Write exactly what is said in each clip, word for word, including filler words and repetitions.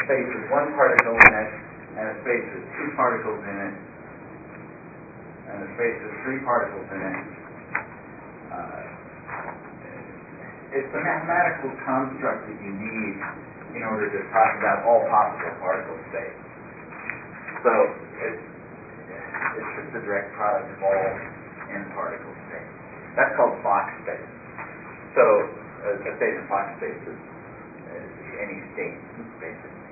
space with one particle in it, and a space with two particles in it, and a space with three particles in it. Uh, it's the mathematical construct that you need in order to talk about all possible particle states. So it's, it's just the direct product of all n particle states. That's called Fock space. So a, a state in Fock space is, is any state, basically.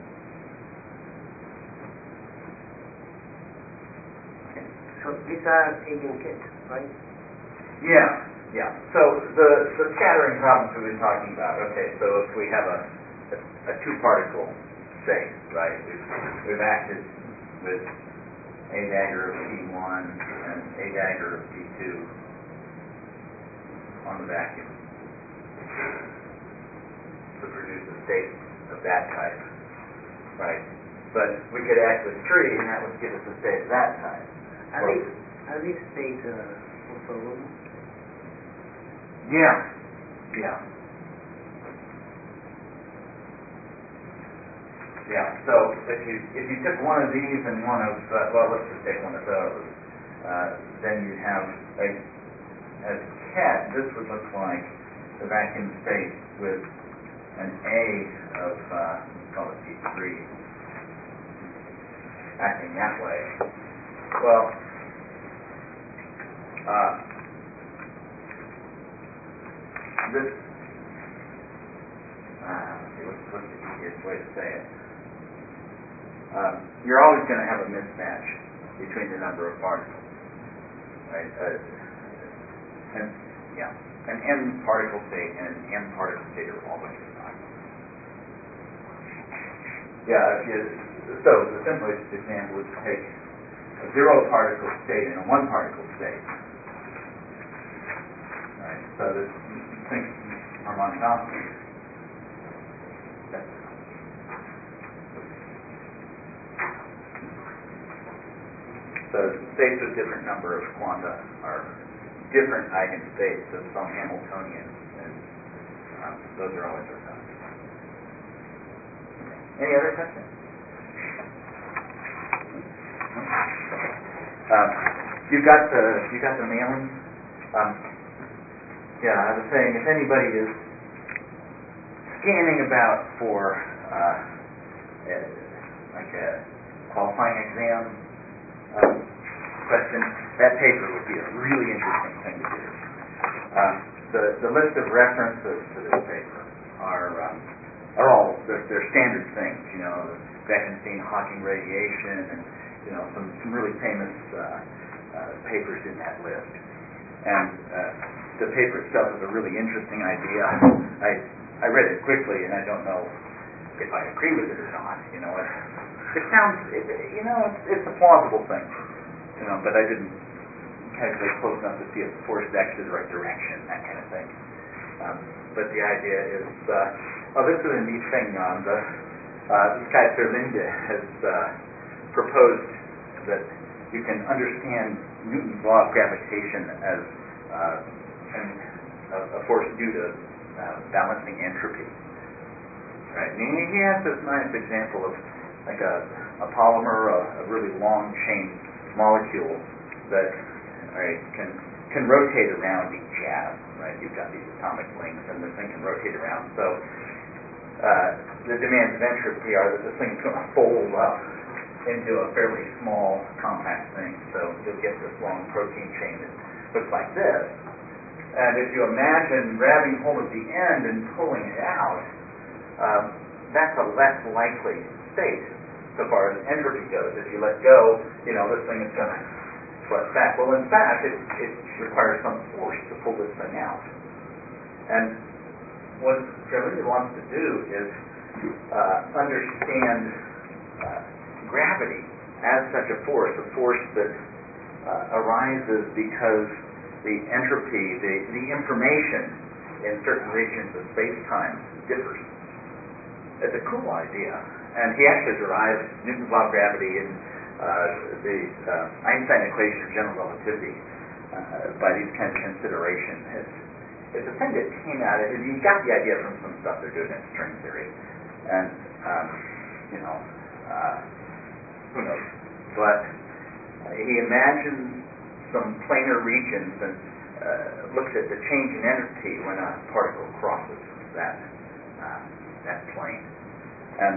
Okay. So these are eigenkits, right? Yeah, yeah. So the, the scattering problems we've been talking about, okay, so if we have a, a, a two-particle state, right, we've, we've acted with a dagger of P one and a dagger of P two on the vacuum to produce a state of that type, right? But we could act with three, and that would give us a state of that type. Are Well, these are these states uh, orthogonal? Yeah, yeah. Yeah, so if you if you took one of these and one of, uh, well, let's just take one of those, uh, then you'd have, a, as ket, this would look like the vacuum state with an A of, uh, let's call it P three, acting that way. Well, uh, this, uh, let's see, what's, what's the easiest way to say it? Um, you're always going to have a mismatch between the number of particles, right? Uh, and yeah, an n particle state and an m particle state are always possible. Yeah, if you, so the simplest example is to take a zero particle state and a one particle state, right? So this think harmonic oscillator. So states with different number of quanta are different eigenstates of some Hamiltonian, and um, those are always orthogonal. Any other questions? Um, you got the you got the mailing? Um, yeah, I was saying if anybody is scanning about for uh, a, like a qualifying exam. Um, question, that paper would be a really interesting thing to do. Um, the, the list of references to this paper are um, are all they're, they're standard things, you know, Bekenstein-Hawking radiation, and you know some, some really famous uh, uh, papers in that list. And uh, the paper itself is a really interesting idea. I I read it quickly, and I don't know if I agree with it or not. You know. It, It sounds, it, you know, it's, it's a plausible thing, you know, but I didn't calculate close enough to see if the force is actually the right direction, that kind of thing. Um, but the idea is, uh, oh, this is a neat thing. Um, the, uh, this guy Zerlinde has uh, proposed that you can understand Newton's law of gravitation as uh, an, a, a force due to uh, balancing entropy. Right? And he, he has this nice example of like a, a polymer, a, a really long chain molecule that right, can can rotate around each atom. Right, you've got these atomic links, and this thing can rotate around. So uh, the demands of entropy are that this thing's going to fold up into a fairly small, compact thing. So you'll get this long protein chain that looks like this. And if you imagine grabbing hold of the end and pulling it out, um, that's a less likely state. So far as entropy goes, if you let go, you know, this thing is going to slip back. Well, in fact, it, it requires some force to pull this thing out. And what Zerlinde wants to do is uh, understand uh, gravity as such a force, a force that uh, arises because the entropy, the, the information in certain regions of space-time differs. It's a cool idea. And he actually derived Newton's law of gravity and uh, the uh, Einstein equation of general relativity uh, by these kinds of considerations. It's, it's a thing that came out of it. He got the idea from some stuff they're doing in string theory. And um, you know, uh, who knows. But uh, he imagines some planar regions and uh, looks at the change in energy when a particle crosses that uh, that plane. And,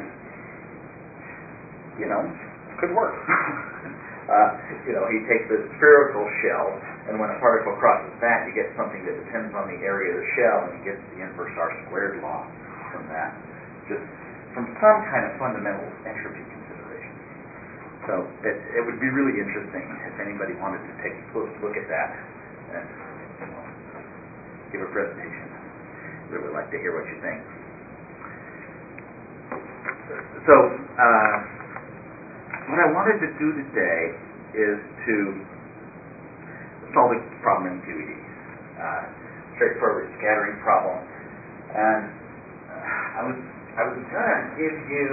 you know, could work. uh, you know, he takes a spherical shell, and when a particle crosses that, you get something that depends on the area of the shell, and he gets the inverse R squared law from that, just from some kind of fundamental entropy consideration. So it, it would be really interesting if anybody wanted to take a close look at that and, you know, give a presentation. Really like to hear what you think. So, uh, what I wanted to do today is to solve a problem in Q E Ds. Uh, straightforward scattering problem. And uh, I was I was going to give you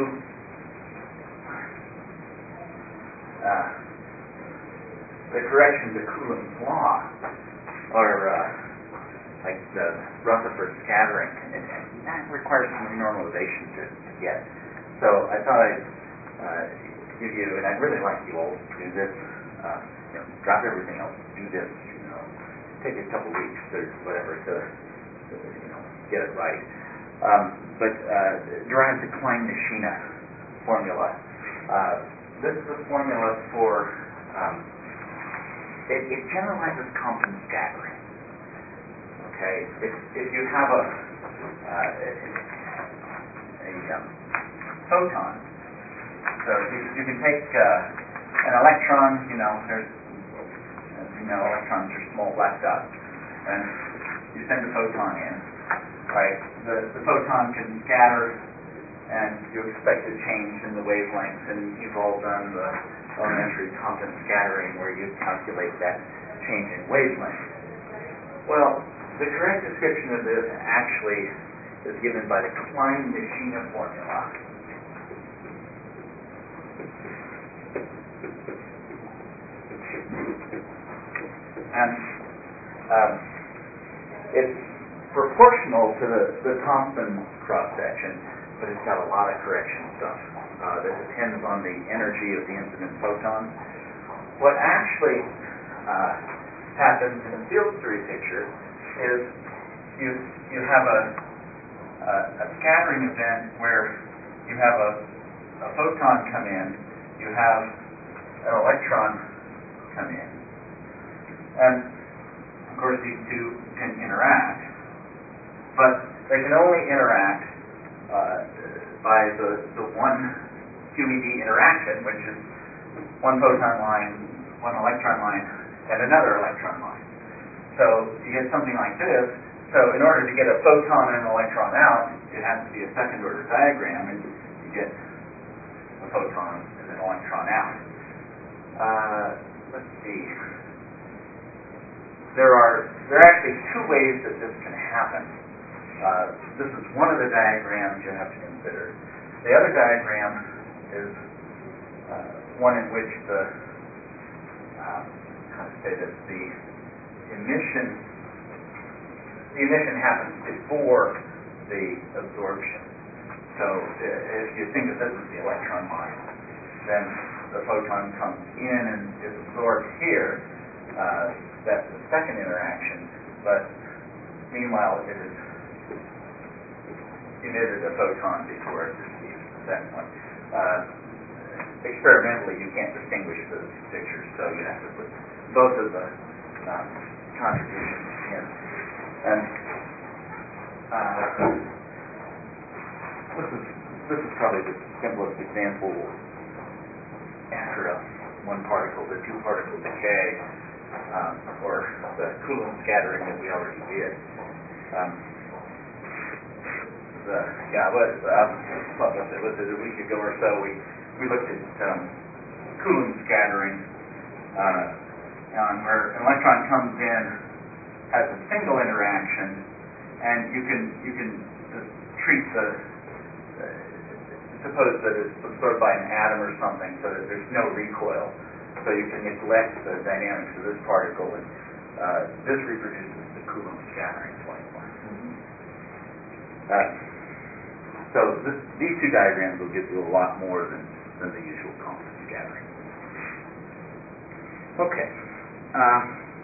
uh, the correction to Coulomb's law, or uh, like the Rutherford scattering, and, and that requires some normalization to, to get. So I thought I'd uh, give you, and I'd really like you all to do this. Uh, you know, drop everything else, do this. You know, take a couple weeks or whatever to, to you know get it right. Um, but uh, derive the Klein-Nishina formula. Uh, this is a formula for um, it, it generalizes Compton scattering. Okay, if if you have a uh, a um, photon, so you, you can take uh, an electron. You know, there's as you know, electrons are small black dots, and you send a photon in. Right, the the photon can scatter, and you expect a change in the wavelength, and you've all done the elementary Compton scattering where you calculate that change in wavelength. Well, the correct description of this actually is given by the Klein-Nishina formula. And um, it's proportional to the, the Thomson cross-section, but it's got a lot of correction stuff uh, that depends on the energy of the incident photon. What actually uh, happens in the field theory picture is you you have a, a, a scattering event where you have a, a photon come in, you have an electron come in, and of course these two can interact. But they can only interact uh, by the, the one Q E D interaction, which is one photon line, one electron line, and another electron line. So you get something like this. So in order to get a photon and an electron out, it has to be a second order diagram, and you get a photon and an electron out. Uh, let's see. There are there are actually two ways that this can happen. Uh, this is one of the diagrams you have to consider. The other diagram is uh, one in which the um, how to say this the emission the emission happens before the absorption. So uh, if you think of this as the electron line, then the photon comes in and is absorbed here. Uh, that's the second interaction, but meanwhile it is emitted a photon before it receives the second one. Uh, experimentally, you can't distinguish those two pictures, so you have to put both of the um, contributions in. And uh, this is this is probably the simplest example after a one particle to two particle decay, um, or the Coulomb scattering that we already did. Um, Uh, yeah, but um, what was it? Was it a week ago or so? We we looked at um, Coulomb scattering, uh, on where an electron comes in, has a single interaction, and you can you can just treat the uh, suppose that it's absorbed by an atom or something, so that there's no recoil. So you can neglect the dynamics of this particle, and uh, this reproduces the Coulomb scattering formula. Uh, So this, these two diagrams will give you a lot more than, than the usual constant scattering. Okay. Uh,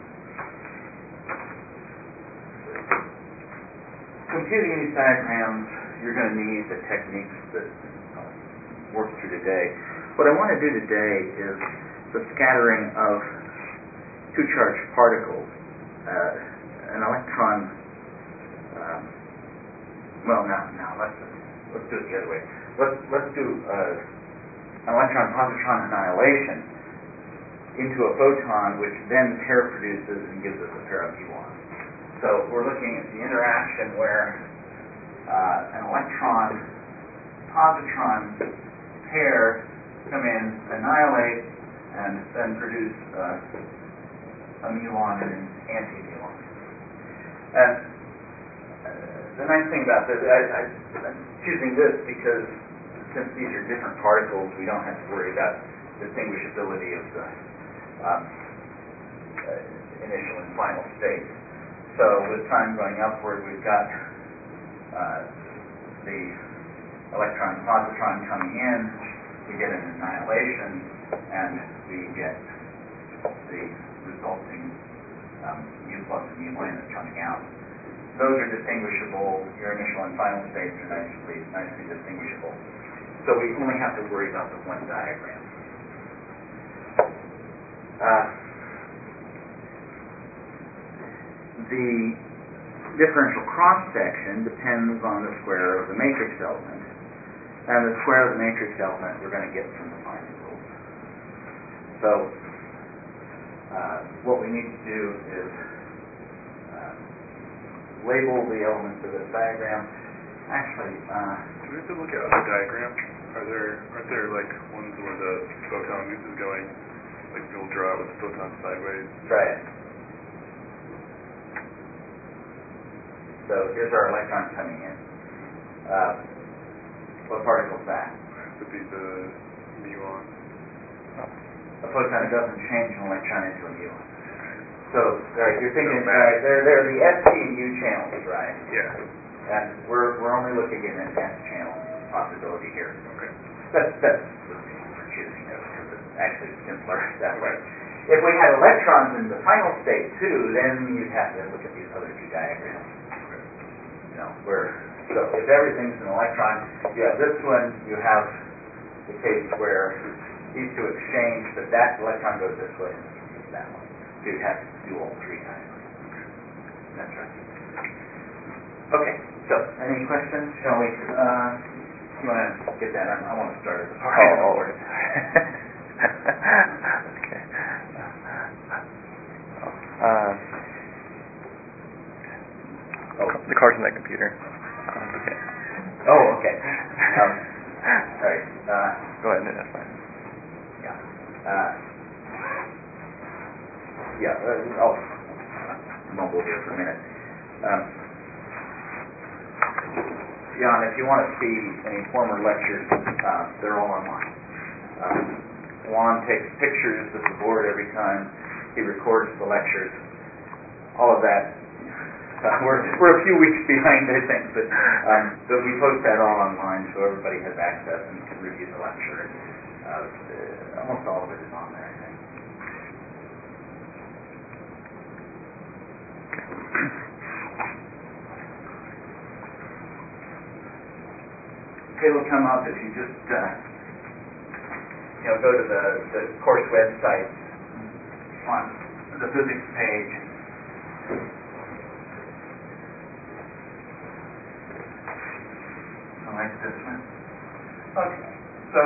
computing these diagrams, you're going to need the techniques that uh, work through today. What I want to do today is the scattering of two charged particles. Uh, an electron, um, well, now, now let's let's do it the other way. Let's let's do uh, an electron-positron annihilation into a photon, which then pair produces and gives us a pair of muons. So we're looking at the interaction where uh, an electron-positron pair come in, annihilate, and then produce uh, a muon and an anti-muon. And uh, the nice thing about this, I, I, I'm choosing this because since these are different particles, we don't have to worry about distinguishability of the um, uh, initial and final states. So with time going upward, we've got uh, the electron-positron coming in, we get an annihilation, and we get the resulting um, mu plus and mu minus coming out. Those are distinguishable. Your initial and final states are nicely, nicely distinguishable. So we only have to worry about the one diagram. Uh, the differential cross-section depends on the square of the matrix element. And the square of the matrix element we're going to get from the final rules. So uh, what we need to do is uh, label the elements of this diagram. Actually, uh, do we have to look at other diagrams? Are there aren't there like ones where the photon is going, like you'll draw it with the photon sideways? Try it. So here's our electron coming in. Uh, what particle is that? Would be the muon. A photon doesn't change an electron into a muon. So, right, you're thinking, right, they're, they're the S, P, and U channels, right? Yeah. And we're we're only looking at an S channel possibility here. Okay. That's that's the reason for choosing this, because it's actually simpler that way. If we had electrons in the final state too, then you'd have to look at these other two diagrams. Okay. You know, where so if everything's an electron, you have this one, you have the case where these two exchange, but that electron goes this way and this one goes that way. So you'd have to do all three diagrams. That's right. Okay, so any questions? Shall we, uh, you want to get that? I, I want to start at the part. Oh, oh. Okay. Uh, oh. The cards in that computer. Uh, okay. Oh, okay. Um, sorry. Uh, Go ahead, that's fine. yeah. Uh, yeah, uh, I'll mumble here for a minute. Um, Jan, if you want to see any former lectures, uh, they're all online. Um, Juan takes pictures of the board every time he records the lectures. All of that, uh, we're we're a few weeks behind, I think, but um, but we post that all online so everybody has access and can review the lecture. Uh, uh, almost all of it is on there, I think. It'll come up if you just, uh, you know, go to the, the course website on the physics page. Like this one. Okay, so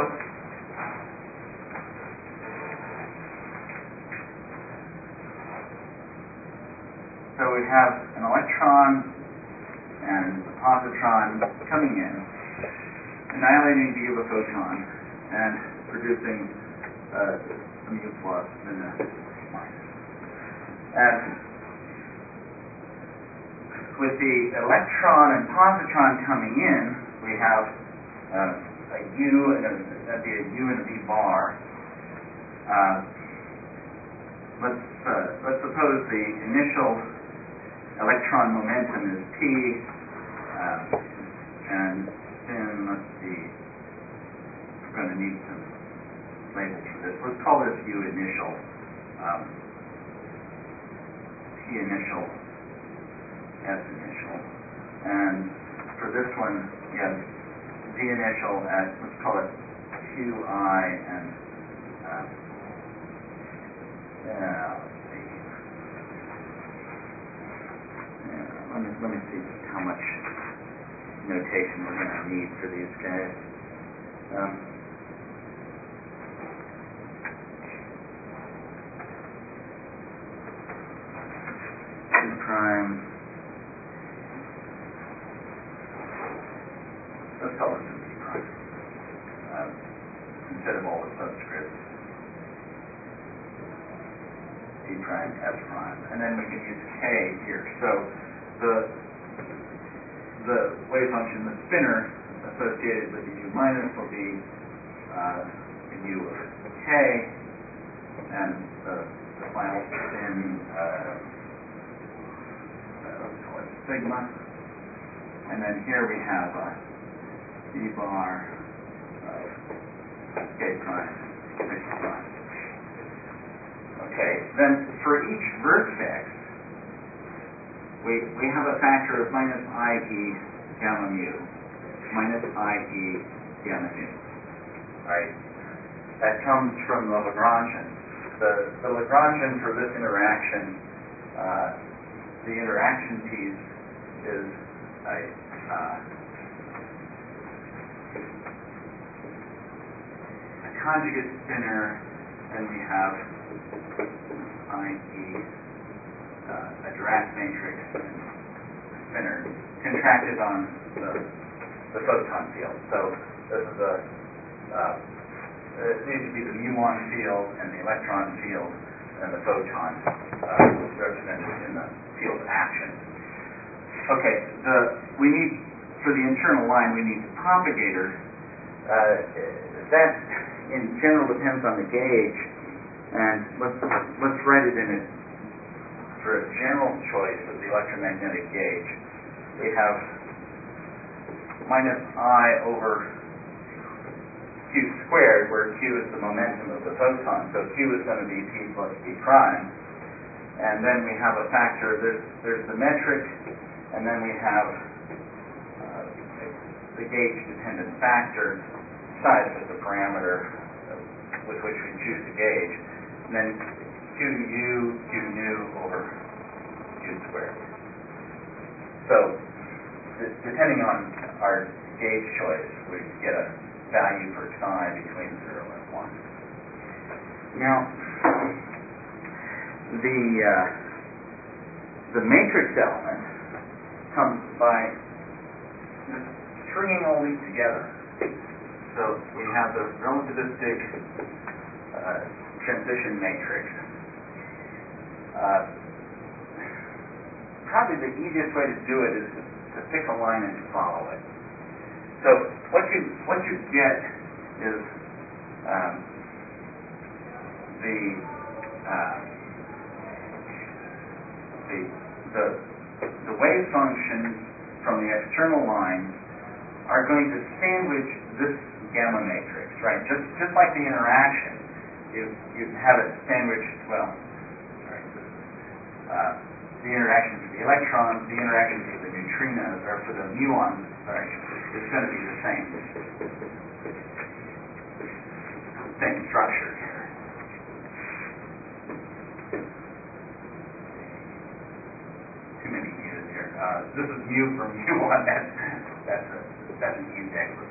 so we have an electron and a positron coming in, annihilating to give a photon, and producing uh, a mu plus and a minus. And with the electron and positron coming in, we have uh, a U and a, that'd be a U and a V bar. Uh, let's uh, let's suppose the initial electron momentum is P, uh, and spin let's see, we're going to need some labels for this. Let's call this U initial, um, P initial, S initial, and for this one, we have D initial at, let's call it Q I, and um, yeah, let's see. Yeah, let me let me see just how much notation we're going to need for these guys. Um, two prime. Let's call this some P prime um, instead of all the subscripts. D prime, S prime, and then we can use K here. So the the wave function, the spinner associated with the U minus will be uh, the U of K, and the, the final spin, uh, uh, let's call it sigma, and then here we have a D bar of K prime, sigma prime. Okay, then for each vertex, we we have a factor of minus I E gamma mu, minus I E gamma nu. Right? That comes from the Lagrangian. The the Lagrangian for this interaction, uh, the interaction piece is a uh, a conjugate spinner, then we have I E, uh, a Dirac matrix spinner contracted on the, the photon field. So this is a, uh, these would be the muon field and the electron field and the photon uh, represented in the field of action. Okay, the we need, for the internal line, we need the propagator. Uh, that in general depends on the gauge. And let's let's write it in a for a general choice of the electromagnetic gauge. We have minus I over Q squared, where Q is the momentum of the photon. So Q is going to be P plus P prime. And then we have a factor. There's there's the metric, and then we have uh, the gauge-dependent factor. Psi is just a parameter with which we choose to gauge. And then Q U, Q nu over Q squared. So, d- depending on our gauge choice, we get a value for psi between zero and one. Now, the uh, the matrix element comes by just stringing all these together. So we have the relativistic uh, transition matrix. Uh, probably the easiest way to do it is to, to pick a line and to follow it. So what you what you get is um, the, uh, the the the wave functions from the external lines are going to sandwich this gamma matrix, right? Just just like the interaction. You, you have it sandwiched, well, sorry, uh, the interaction for the electrons, the interaction for the neutrinos, or for the muons, sorry, is going to be the same. Same structure here. Too many mu's here. Uh, this is mu for muon. That's, that's, a, that's an index of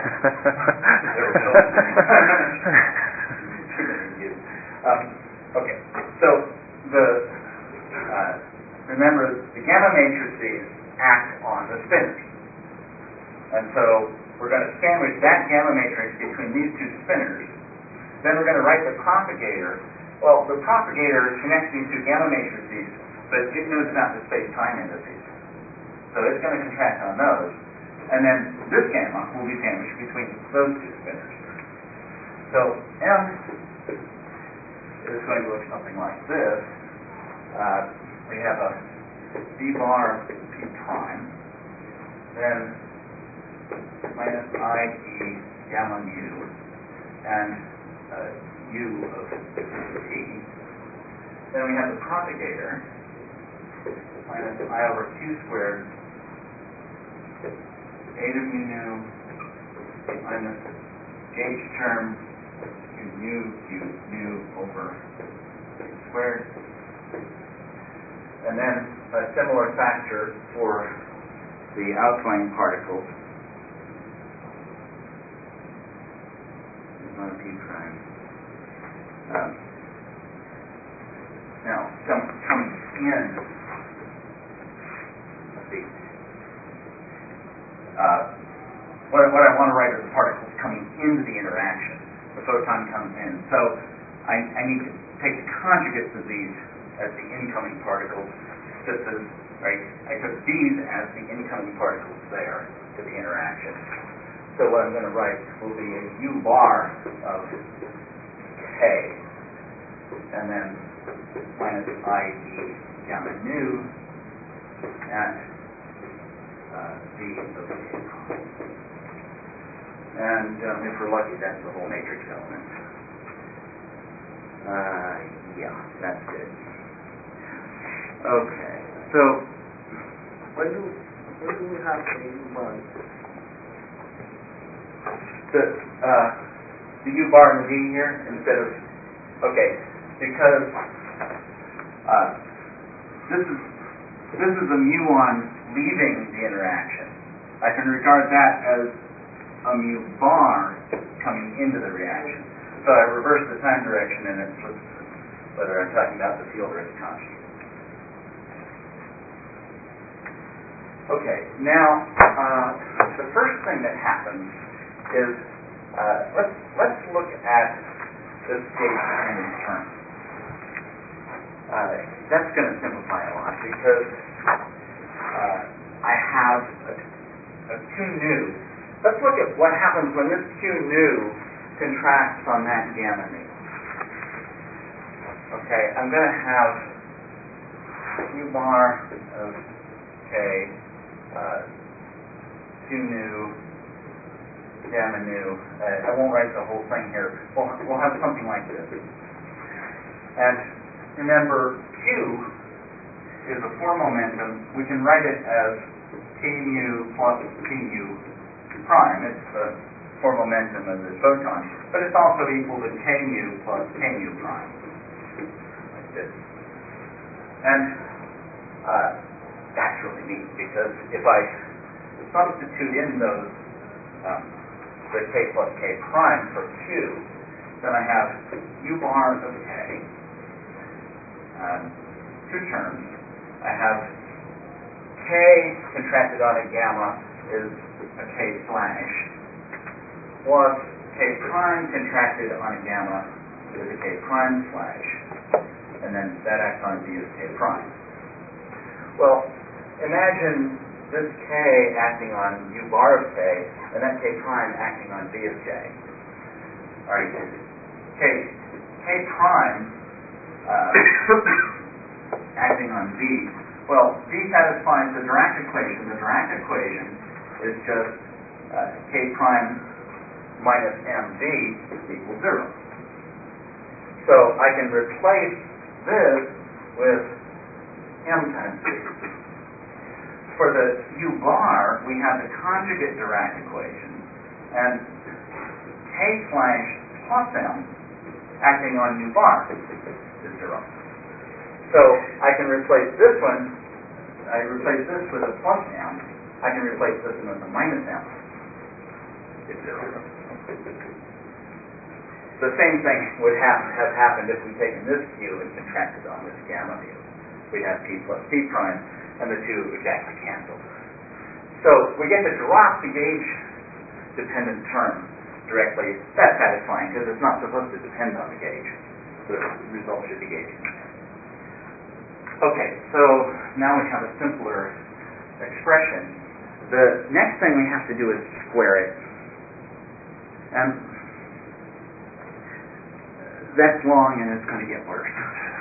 Um, okay, so the uh, remember the gamma matrices act on the spinners, and so we're going to sandwich that gamma matrix between these two spinners. Then we're going to write the propagator. Well, the propagator connects these two gamma matrices, but it knows about the space-time indices, so it's going to contract on those, and then this gamma will be sandwiched between those two spinners. So M is going to look something like this. Uh, we have a D bar P prime, then minus I E gamma mu, and uh, u of t. Then we have the propagator, minus I over q squared, eta mu nu, minus gauge term, q mu, q mu over q squared. And then a similar factor for the outgoing particles. On p prime. Um, now, some coming in. Let's see. Uh, what, what I want to write are the particles coming into the interaction. The photon comes in. So I, I need to take the conjugates of these as the incoming particles, just as, right, I took these as the incoming particles there to the interaction. So what I'm going to write will be a u bar of k, and then minus I E gamma nu, and uh, v of k prime. And um, if we're lucky, that's the whole matrix element. Uh, yeah, that's good. Okay, so When do when do we have a U bar? the uh, the u bar and the v here instead of okay, because uh, this is this is a muon leaving the interaction. I can regard that as a mu bar coming into the reaction. So I reverse the time direction and it flips whether I'm talking about the field or its conjugate. Okay, now uh, the first thing that happens is uh, let's let's look at this gauge dependent term. Uh, that's going to simplify a lot because uh, I have a, a q nu. Let's look at what happens when this q nu contracts on that gamma nu. Okay, I'm going to have u bar of k, uh, q nu, gamma nu. Uh, I won't write the whole thing here. We'll, we'll have something like this. And remember, Q is a four momentum. We can write it as k mu plus k mu prime. It's the four momentum of the photon. But it's also equal to k mu plus k mu prime. Like this. And uh, that's really neat because if I substitute in those um, the k plus k prime for q, then I have u bar of k, um, two terms. I have k contracted on a gamma is a k slash, plus k prime contracted on a gamma is a k prime slash, and then that acts on v of k prime. Well, imagine this k acting on u bar of k, and that k prime acting on v of k. All right, k, k prime uh, acting on v. Well, v satisfies the Dirac equation. The Dirac equation is just uh, k prime minus mv equals zero. So I can replace this with m times v. For the u bar, we have the conjugate Dirac equation, and k slash plus m acting on u bar is zero. So I can replace this one, I replace this with a plus m, I can replace this one with a minus m. It's zero. The same thing would have, have happened if we'd taken this q and contracted on this gamma mu. We'd have p plus p prime, and the two exactly cancel. So we get to drop the gauge dependent term directly. That's satisfying because it's not supposed to depend on the gauge. The result should be gauge independent. Okay, so now we have a simpler expression. The next thing we have to do is square it. And that's long and it's going to get worse.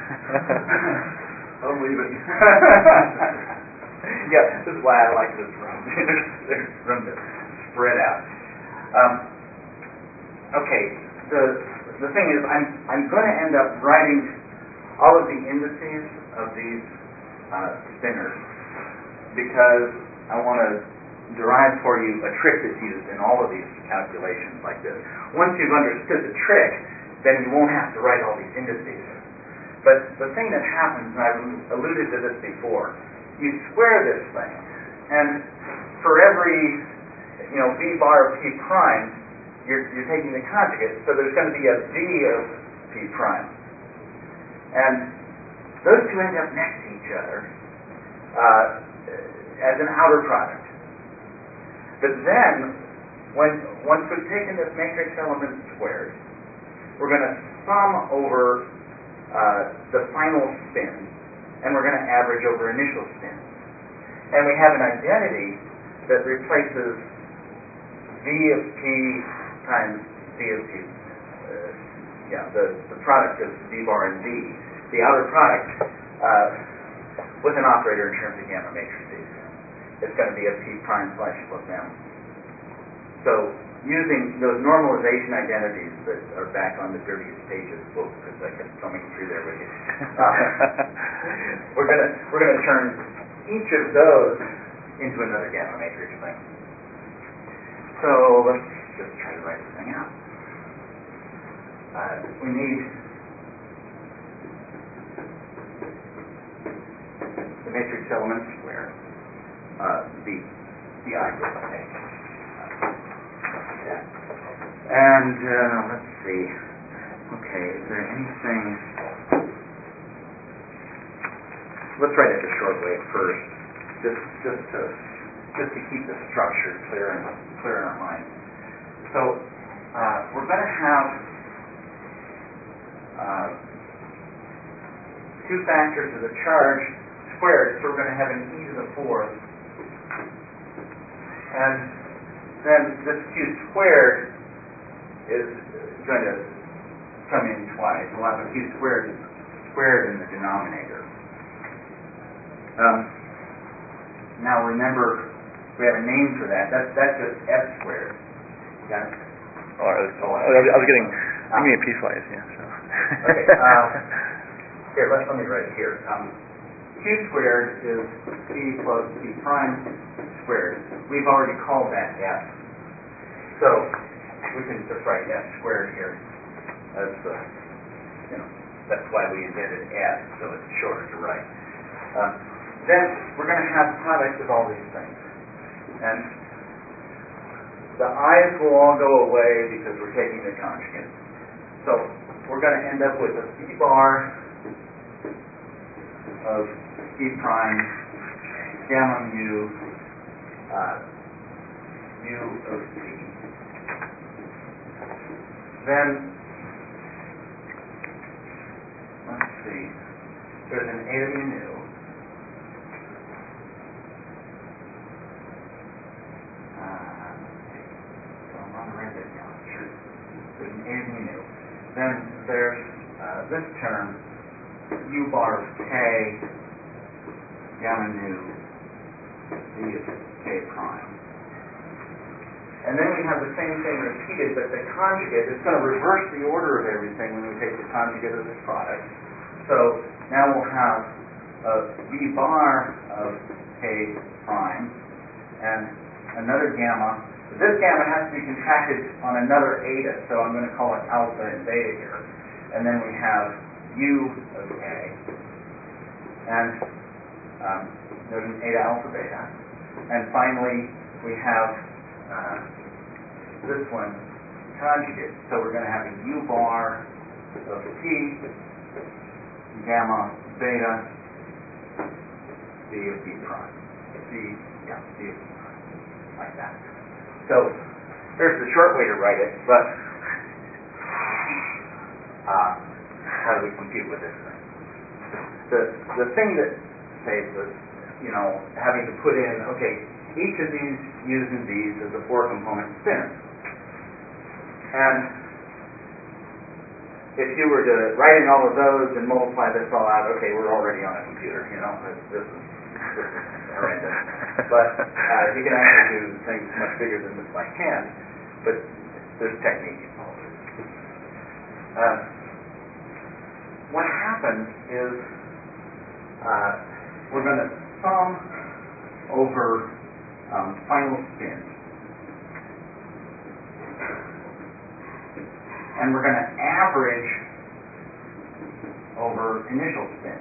Don't leave it. Yeah, this is why I like this room. There's room to spread out. Um, okay, the the thing is, I'm I'm going to end up writing all of the indices of these uh, spinners because I want to derive for you a trick that's used in all of these calculations like this. Once you've understood the trick, then you won't have to write all these indices. But the thing that happens, and I've alluded to this before, you square this thing, and for every, you know, v bar of p prime, you're, you're taking the conjugate, so there's going to be a v of p prime. And those two end up next to each other uh, as an outer product. But then, when once we've taken this matrix element squared, we're going to sum over uh, the final spin, and we're going to average over initial spin. And we have an identity that replaces v of p times v of p. Uh, yeah, the, the product of v bar and v, the outer product, uh, with an operator in terms of gamma matrices. It's going to be a p prime slash plus m. So using those normalization identities that are back on the dirtiest pages book, because I kept coming through there with you, uh, we're gonna we're gonna turn each of those into another gamma matrix thing. So let's just try to write this thing out. Uh, we need the matrix element squared, uh, the the I group. Okay. Yeah. And uh, let's see. Okay, is there anything? Let's write it the short way first, just just to just to keep the structure clear and clear in our mind. So uh, we're going to have uh, two factors of the charge squared, so we're going to have an e to the fourth, and then this q squared is going to come in twice. We'll have a q squared squared in the denominator. Um, now remember, we have a name for that. That's that's just f squared. Got it? Oh, I was, oh, I was, I was getting, I'm getting a piecewise, yeah. So. Okay. Uh, here, let, let me write it here. Um, q squared is p plus p prime squared. We've already called that f. So we can just write f squared here. That's uh, you know, that's why we invented f, so it's shorter to write. Uh, then we're going to have products of all these things, and the i's will all go away because we're taking the conjugate. So we're going to end up with a p bar of p prime gamma mu uh, mu of p. Then let's see, there's an eta mu nu. Uh, so I'm going to write that down. Sure. There's an eta mu nu. Then there's uh, this term, u bar of k gamma nu v of k prime. And then we have the same thing repeated, but the conjugate is going to reverse the order of everything when we take the conjugate of this product. So now we'll have a v bar of k prime and another gamma. This gamma has to be contracted on another eta, so I'm going to call it alpha and beta here. And then we have u of k. And um, there's an eta alpha beta. And finally, we have uh, this one conjugate. So we're going to have a u bar of p gamma beta v of b prime. V, yeah, v of b prime. Like that. So there's the short way to write it, but uh, how do we compute with this thing? The the thing that saves us, you know, having to put in, okay, each of these using these as a four-component spinner. And if you were to write in all of those and multiply this all out, okay, we're already on a computer, you know, this is This is horrendous. But uh, you can actually do things much bigger than this by hand, but there's technique involved. Uh, what happens is uh, we're going to sum over um, final spin. And we're going to average over initial spin.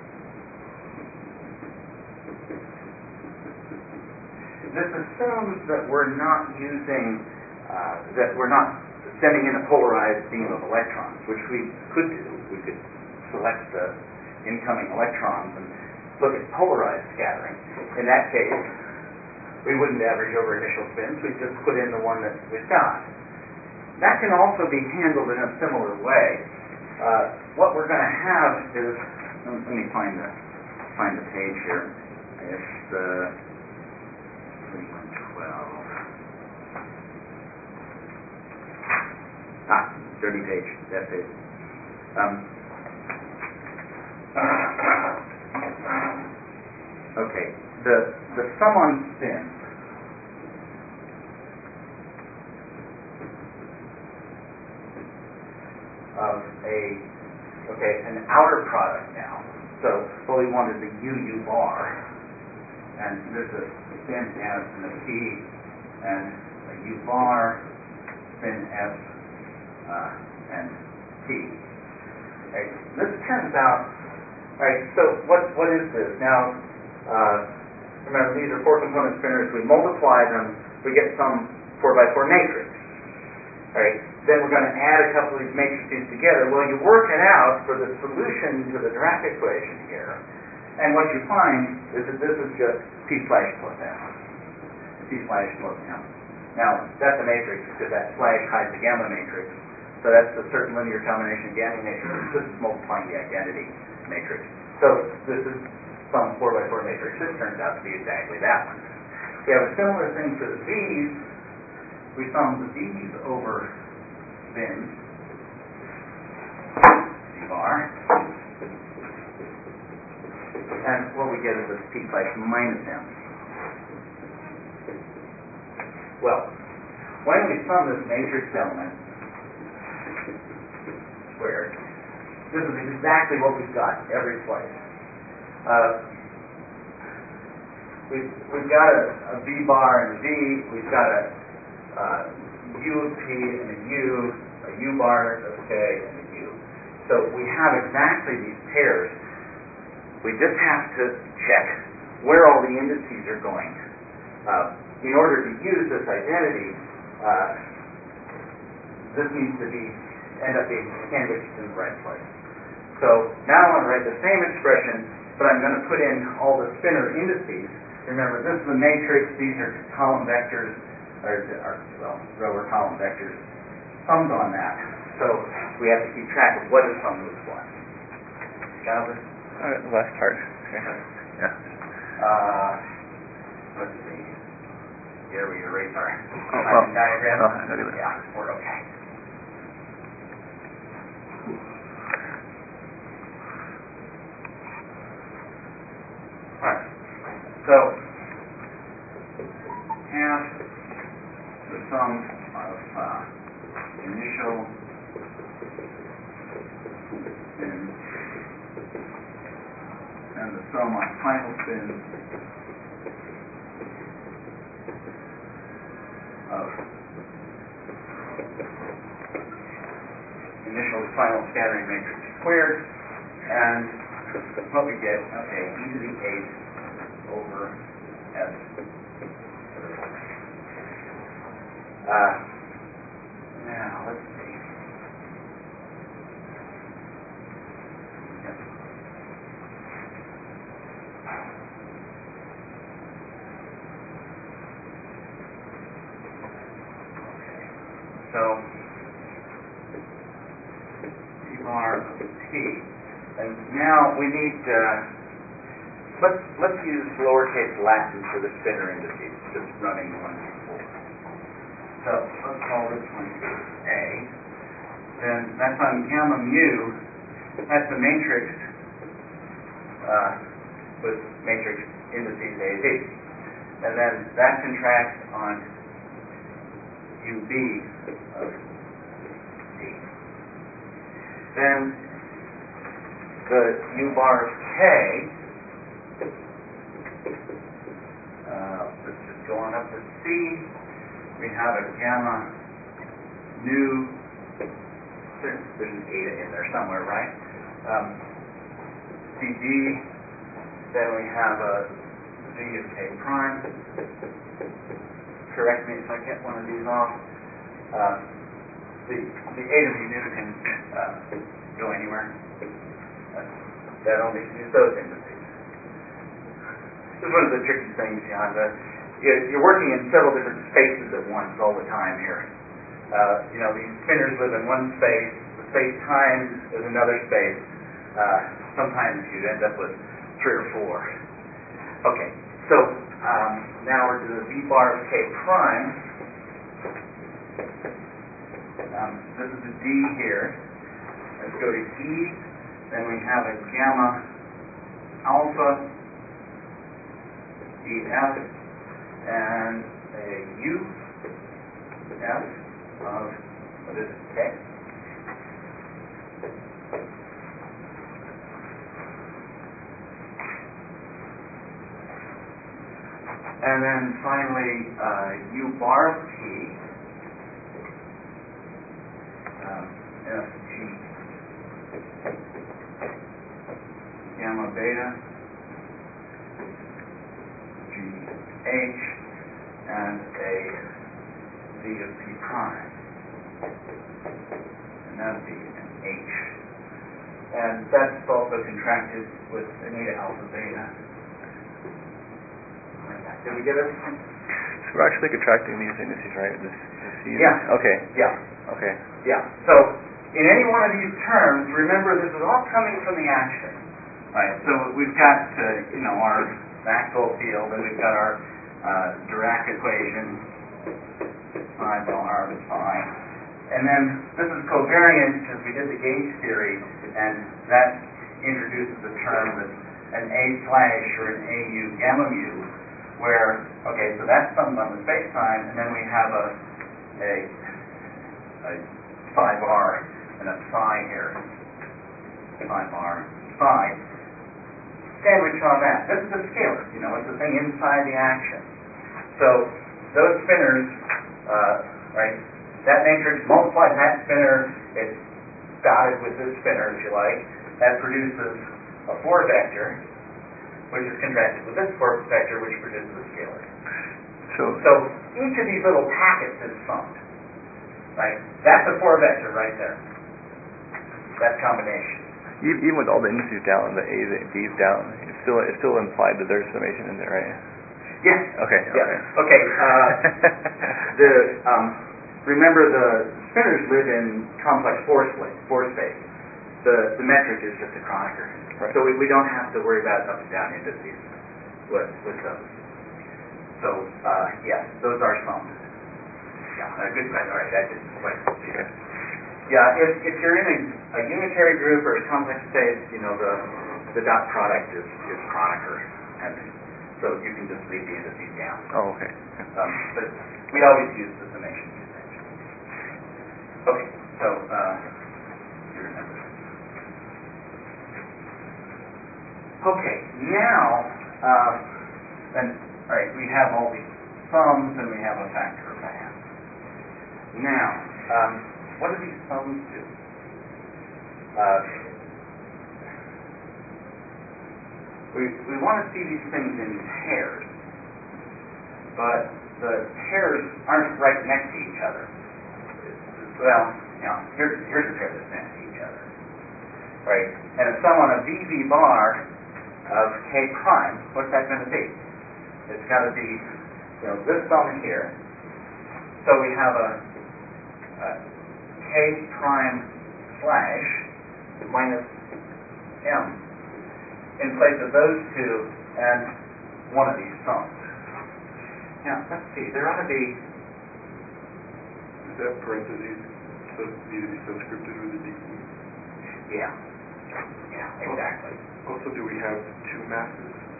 This assumes that we're not using, uh, that we're not sending in a polarized beam of electrons, which we could do. We could select the incoming electrons and look at polarized scattering. In that case, we wouldn't average over initial spins. We'd just put in the one that we've got. That can also be handled in a similar way. Uh, what we're going to have is, let me find the find the page here. It's uh, three one twelve. Ah, dirty page. That page. Um, okay. The the sum on spin. Of a, okay, an outer product now. So what we want is a U U bar, and there's a spin S and a P, and a U bar, spin S, uh, and P. Okay, this turns out, all right, so what what is this? Now, uh, remember, these are four-component spinners. We multiply them, we get some four by four matrix. All right. Then we're going to add a couple of these matrices together. Well, you work it out for the solution to the Dirac equation here, and what you find is that this is just P slash plus M. P slash plus M. Now, that's a matrix because that slash hides the gamma matrix, so that's a certain linear combination of gamma matrix. This is multiplying the identity matrix. So this is some four by four matrix. This turns out to be exactly that one. We have a similar thing for the V's. We sum the V's over spin, V bar, and what we get is this P slash minus M. Well, when we sum this matrix element squared, this is exactly what we've got every place. Uh, we've, we've got a, a V bar and a V, we've got a uh, U of P and a U, a U bar of K and a U. So we have exactly these pairs. We just have to check where all the indices are going. Uh, in order to use this identity, uh, this needs to be end up being sandwiched in the right place. So now I want to write the same expression, but I'm going to put in all the spinner indices. Remember, this is a matrix. These are column vectors. Or, or well, row or column vectors summed on that. So we have to keep track of what is summed with what. Got it? Uh, the last part. Okay. Yeah. Uh, let's see. Here we erase our oh, oh. diagram. Oh, I gotta do it. Yeah, we're okay. Alright. So half the sum of uh, initial spin and the sum on final spin of initial to final scattering matrix squared, and what we get, okay, e to the eighth over s. Uh, now, let's see. Yep. Okay. So, P bar of T. And now we need, uh, let's, let's use lowercase Latin for the spinner indices, just running one through four. So let's call this one A. Then that's on gamma mu. That's a matrix uh, with matrix indices A, B. And then that contracts on U B of D. Then the U bar of K, uh, let's just go on up to C. We have a gamma nu, there's, there's an eta in there somewhere, right? Um, C D, then we have a V of K prime. Correct me if I get one of these off. Uh, the, the eta v nu can uh, go anywhere. Uh, that only use those indices. This is one of the tricky things, John. That you're working in several different spaces at once all the time here. Uh, you know, these spinners live in one space. The space-time is another space. Uh, sometimes you'd end up with three or four. Okay, so um, now we're to the V bar of K prime. Um, this is a D here. Let's go to E. Then we have a gamma alpha E F and a U F of, what is it, K? And then finally, uh, U bar of T, um, F G, gamma beta, G H, and a V of P prime, and that would be an H. And that's also contracted with an eta alpha beta. Did we get everything? So we're actually contracting these indices, right? This, this unit? Yeah. Okay. Yeah. Okay. Yeah. So in any one of these terms, remember this is all coming from the action, right? So we've got uh, you know our Maxwell field, and we've got our uh, Dirac equation, psi bar psi, and then this is covariant because we did the gauge theory, and that introduces a term that's an A slash or an A U gamma mu, where, okay, so that's summed on the space-time, and then we have a, a, a psi bar and a psi here. Psi bar, psi. Sandwich on that. This is a scalar, you know, it's a thing inside the action. So those spinners, uh, right, that matrix multiplies that spinner, it's dotted with this spinner, if you like, that produces a four vector, which is contrasted with this four vector, which produces a scalar. So, so each of these little packets is summed. Right? That's a four vector right there. That combination. Even with all the indices down, the A's and B's down, it's still it's still implied that there's summation in there, right? Yes. Okay. Yeah. Okay. Okay. Uh, the um, remember the spinners live in complex four split, four space. The the metric is just a Kronecker. Right. So we, we don't have to worry about up and down indices with, with those. So, uh, yes, those are summed. Yeah, uh, good question. All right, that didn't quite clear. Yeah, if, if you're in a, a unitary group or a complex space, you know, the the dot product is, is Kronecker. And so you can just leave the indices down. Oh, okay. Um, but we always use the summation convention. Okay, so, uh, you remember. Okay, now, uh, then, all right, we have all these sums and we have a factor of that. Now, um, what do these sums do? Uh, we we want to see these things in pairs, but the pairs aren't right next to each other. Well, you know, here's here's a pair that's next to each other, right? And a sum on a V V bar of K prime, what's that going to be? It's got to be, you know, this sum here. So we have a, a K prime slash minus M in place of those two and one of these sums. Now, let's see, there ought to be... Is that parentheses sub, need to be subscripted with a D E? Yeah. Yeah, exactly. Also, do we have two masses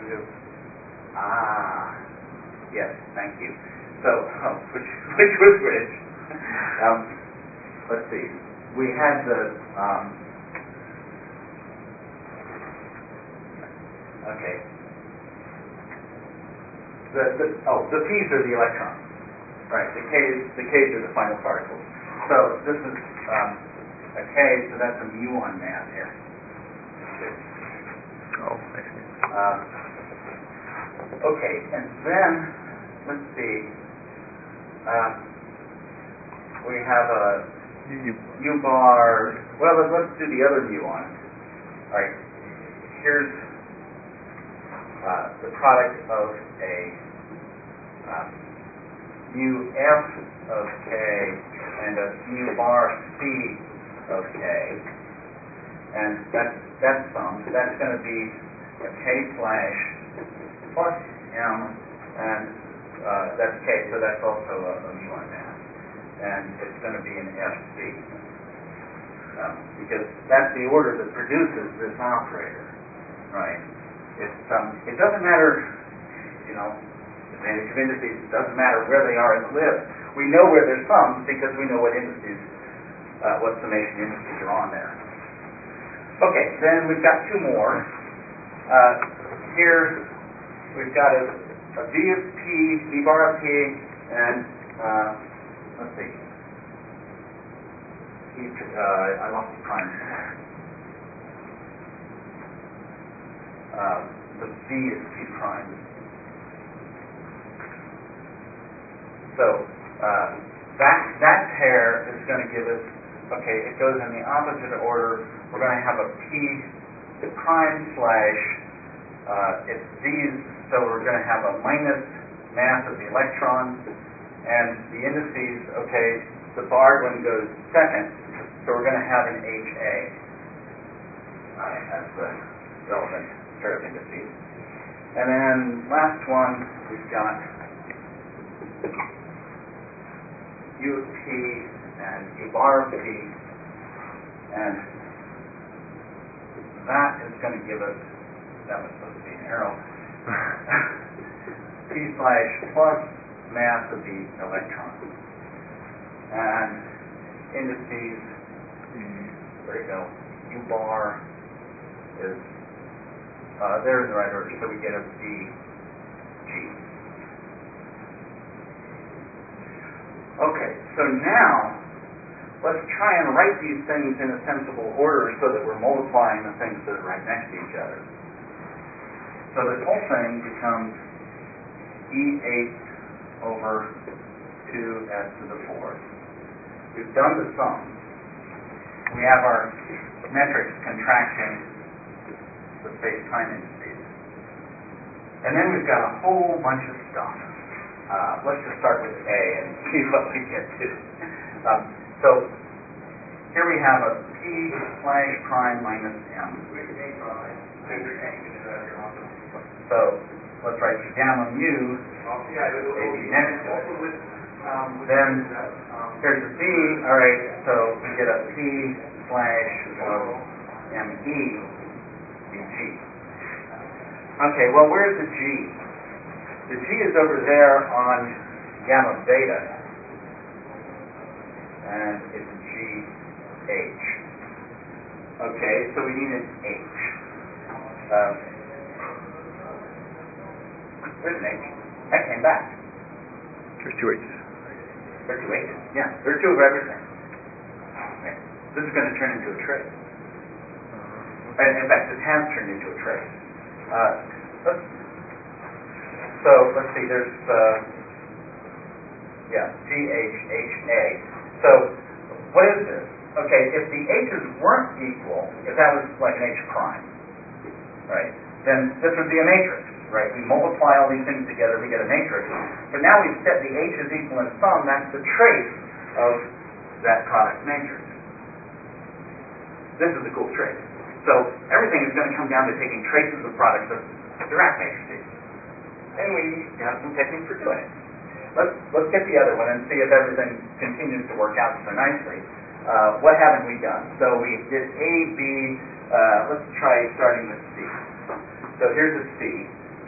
We have Ah, yes, thank you. So, oh, which which was which? um, let's see. We had the um, okay. The, the oh, the P's are the electrons, right? The K's the K's are the final particles. So this is um, a K, so that's a muon mass here. Oh, I see. Uh, okay, and then let's see. Uh, we have a You, U bar. Well, let's, let's do the other muon. All right. Here's uh, the product of a uh, mu f of K and a mu bar C of K, and that's that's sum. That's going to be a K slash plus M, and uh, that's K, so that's also a, a muon mass, and it's going to be an F C, um, because that's the order that produces this operator, right? It's um, it doesn't matter, you know, advantage of indices. It doesn't matter where they are in the list. We know where their sums because we know what indices, uh, what summation indices are on there. Okay, then we've got two more. Uh, here we've got a, a V of P, V bar of P, and uh, let's see. P, uh, I lost the prime. Uh, the V is P prime. So uh, that that pair is going to give us, okay, it goes in the opposite order. We're going to have a P prime slash, uh, it's these, so we're going to have a minus mass of the electron, and the indices, okay, the barred one goes second, so we're going to have an H A uh, as the relevant pair of indices. And then last one, we've got U of P and U bar of P, and that is going to give us, that was supposed to be an arrow, P slash plus mass of the electron. And indices, there you go, U bar is, uh, they're in the right order, so we get a D, G. Okay, so now let's try and write these things in a sensible order so that we're multiplying the things that are right next to each other. So this whole thing becomes E eight over two S to the fourth. We've done the sums. We have our metrics contracting the space-time indices. And then we've got a whole bunch of stuff. Uh, let's just start with A and see what we get to. Um, so here we have a P slash prime minus M. So let's write P gamma mu A B next to it. Then here's a D. All right, so we get a P slash of M E B G. Okay, well, where's the G? The G is over there on gamma beta, and it's G H. Okay, so we need an H. Um, there's an H. That came back. There's two H's. There are two H's. Yeah, there are two of everything. Okay. This is going to turn into a trace. And in fact, this has turned into a trace. Uh, let's So let's see, there's, uh, yeah, G H H A. So what is this? Okay, if the H's weren't equal, if that was like an H prime, right, then this would be a matrix, right? We multiply all these things together, we get a matrix. But now we've set the H's equal in sum, that's the trace of that product matrix. This is the cool trace. So everything is going to come down to taking traces of products of Dirac matrices. And we have some techniques for doing it. Let's let's get the other one and see if everything continues to work out so nicely. Uh, what haven't we done? So we did A, B. Uh, let's try starting with C. So here's a C.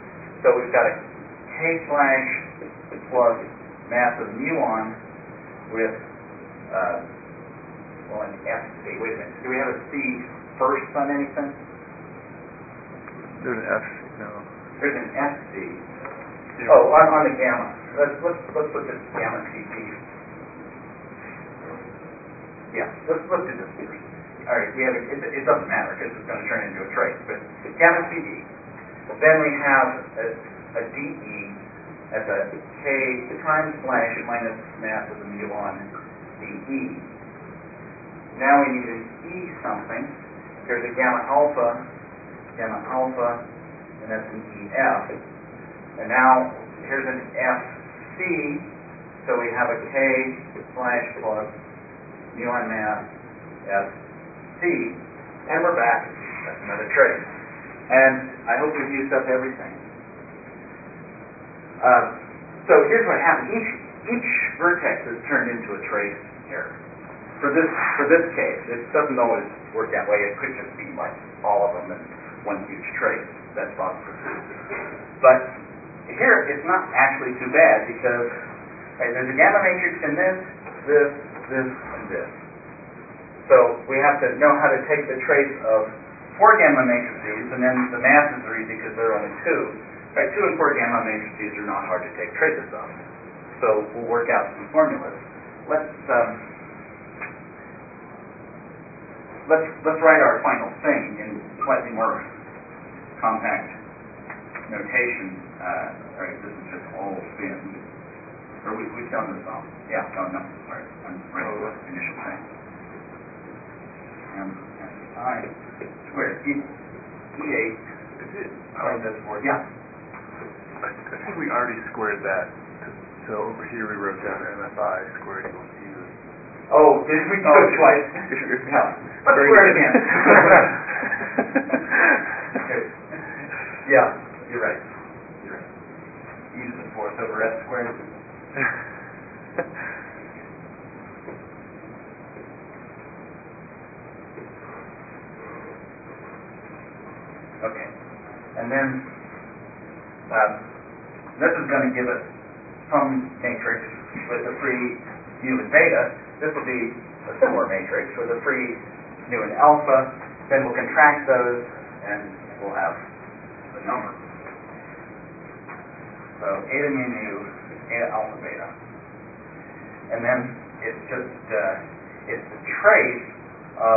So we've got a K slash plus mass of muon with, uh, well, an F C. Wait a minute. Do we have a C first on anything? There's an F, no. There's an F C. Yeah. Oh, on, on the gamma. Let's, let's, let's look at gamma C T. Yeah, let's, let's do this first. All right, we have a, it, it doesn't matter because it's going to turn into a trace, but gamma C D. Then we have a, a D E as a K prime slash minus mass of the muon D E. Now we need an E something. There's a gamma alpha, gamma alpha, and that's an E F. And now here's an F C, so we have a K slash plus muon mass F C, and we're back. That's another trace. And I hope we've used up everything. Uh, so here's what happened. Each each vertex is turned into a trace here. For this for this case, it doesn't always work that way. It could just be like all of them in one huge trace. That's possible. But here it's not actually too bad because right, there's a gamma matrix in this, this, this, and this. So we have to know how to take the trace of four gamma matrices, and then the masses are easy because there are only two. Right, two and four gamma matrices are not hard to take traces of. So we'll work out some formulas. Let's um, let's let's write our final thing in slightly more compact notation. Uh, all right, this is just all spin. Or we we've done this all. Yeah, no, no, sorry, I'm writing the initial thing. M S I squared E E eight. Is it? Oh, that's four. Yeah. I, I think we already squared that. So over here we wrote down M F I squared equals U. Oh, did we do it twice? Yeah. Let's square it again. Okay. Yeah, you're right. You're right. E to the fourth over S squared. Okay. And then um, this is going to give us some matrix with the free mu and beta. This will be a similar matrix with a free nu and alpha. Then we'll contract those and we'll have the number. So eta mu nu, eta alpha beta. And then it's just, uh, it's the trace of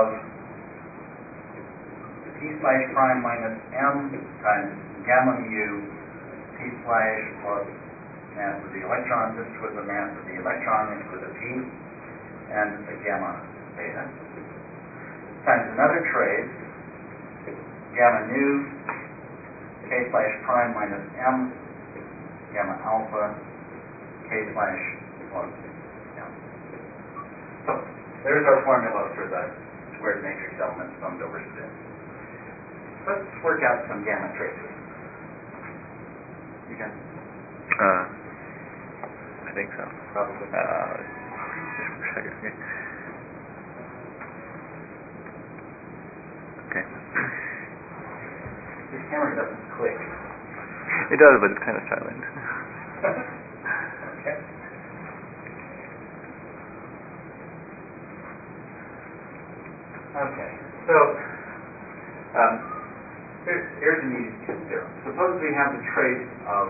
P slash prime minus M times gamma mu P slash plus mass of the electron. This was the mass of the electron, which was a P, and a gamma beta. Times another trace, gamma nu K slash prime minus M, gamma alpha K slash plus M. So there's our formula for the squared matrix element summed over spin. Let's work out some gamma traces. You can? Uh, I think so. Probably. Uh, just for a second. Okay. Okay. This camera doesn't click. It does, but it's kind of silent. Okay. Okay. So, um, Here, here's an easy theorem. Suppose we have the trace of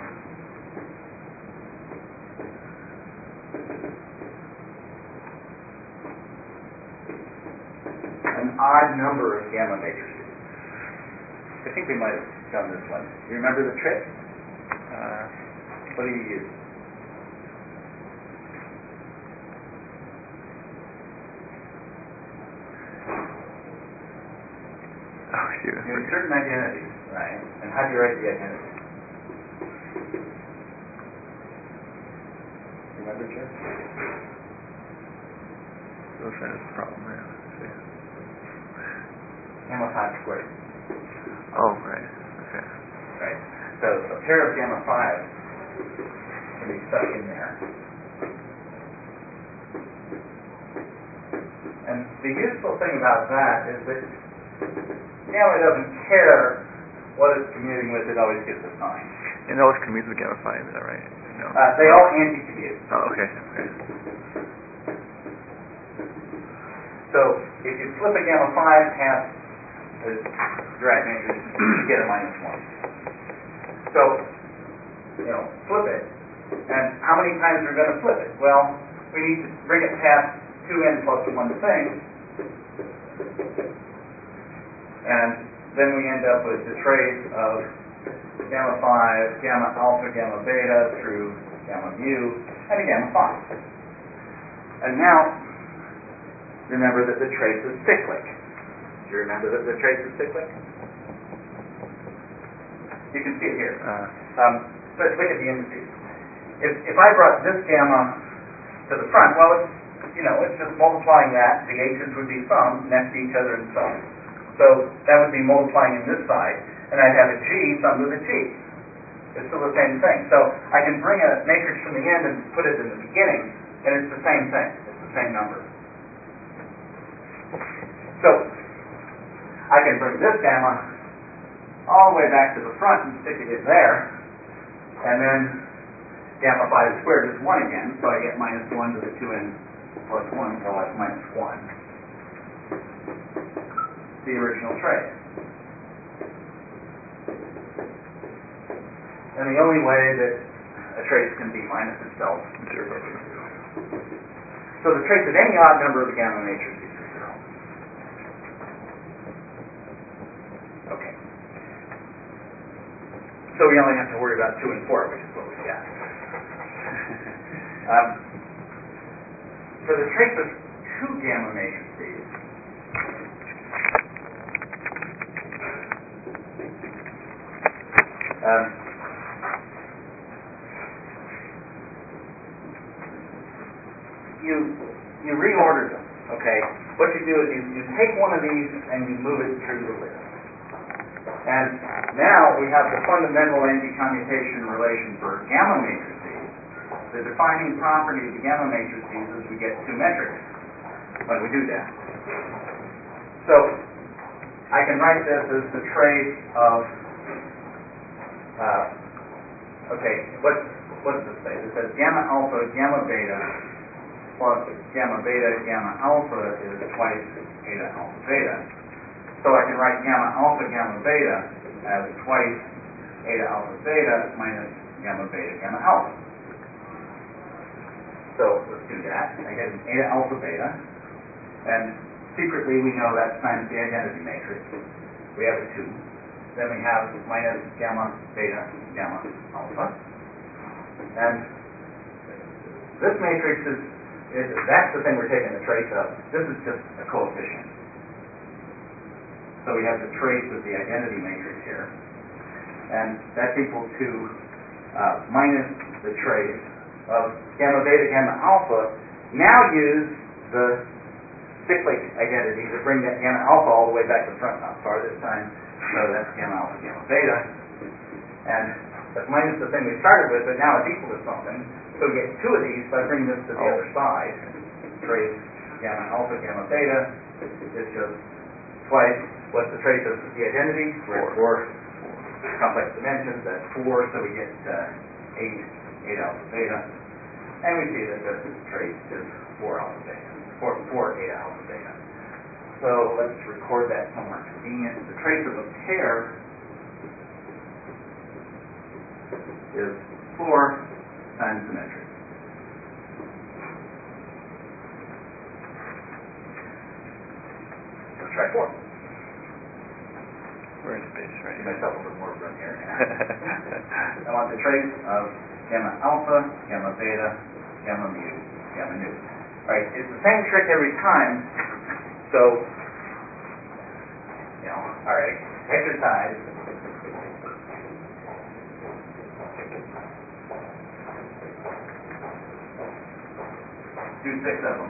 an odd number of gamma matrices. I think we might have done this one. You remember the trick? Uh, What do you use? oh, shoot. You have certain identities, right? And how do you write the identity? Remember, Jeff? Those are the problem, yeah. Let's see. Gamma five squared. Oh, right. Okay. Right? So a pair of gamma five can be stuck in there. And the useful thing about that is that gamma doesn't care what it's commuting with, it always gives a sign. And those commutes with gamma five, is that right? No. Uh, they all anti-commute. Oh, okay, okay. So if you flip a gamma five past the Dirac matrix, you get a minus one. So, you know, flip it. And how many times are we going to flip it? Well, we need to bring it past two n plus one things. And then we end up with the trace of gamma five, gamma alpha, gamma beta through gamma mu, and a gamma five. And now, remember that the trace is cyclic. Do you remember that the trace is cyclic? You can see it here. Uh, Um, let's look at the indices. If, if I brought this gamma to the front, well, it's, you know, it's just multiplying that. The h's would be summed next to each other and summed. So that would be multiplying in this side, and I'd have a g summed with a g. It's still the same thing. So I can bring a matrix from the end and put it in the beginning, and it's the same thing. It's the same number. So I can bring this gamma all the way back to the front and stick it in there, and then gamma five squared is one again, so I get minus one to the two n plus one, so that's minus one. The original trace. And the only way that a trace can be minus itself is zero. So the trace of any odd number of the gamma matrix is zero. Okay. So we only have to worry about two and four, which is what we got. um, for the trace of two gamma matrices, um, you you reorder them. Okay. What you do is you, you take one of these and you move it through the list. And now we have the fundamental anti-commutation relation for gamma matrices. The defining property of the gamma matrices is we get two metrics when we do that. So I can write this as the trace of, uh, okay, what, what does this say? It says gamma alpha, gamma beta, plus gamma beta, gamma alpha is twice eta alpha beta. So I can write gamma alpha, gamma beta as twice eta alpha beta minus gamma beta, gamma alpha. So let's do that. I get an eta alpha beta, and secretly we know that's times the identity matrix. We have a two. Then we have minus gamma beta, gamma alpha. And this matrix is, is that's the thing we're taking the trace of. This is just a coefficient. So we have the trace of the identity matrix here. And that's equal to uh, minus the trace of gamma beta, gamma alpha. Now use the cyclic identity to bring that gamma alpha all the way back to the front, not far this time. So that's gamma alpha, gamma beta. And that's minus the thing we started with, but now it's equal to something. So we get two of these by bringing this to the oh. other side. Trace gamma alpha, gamma beta is just twice. What's the trace of the identity? We're at four complex dimensions. That's four, so we get uh, eight, eight alpha beta. And we see that the trace is four alpha beta, four, four eight alpha beta. So let's record that somewhere convenient. The trace of a pair is four times the metric. Let's try four. We're in space, right? Give myself a little more room here. I want the trace of gamma alpha, gamma beta, gamma mu, gamma nu. All right, it's the same trick every time. So, you know, all right, exercise. Do six of them.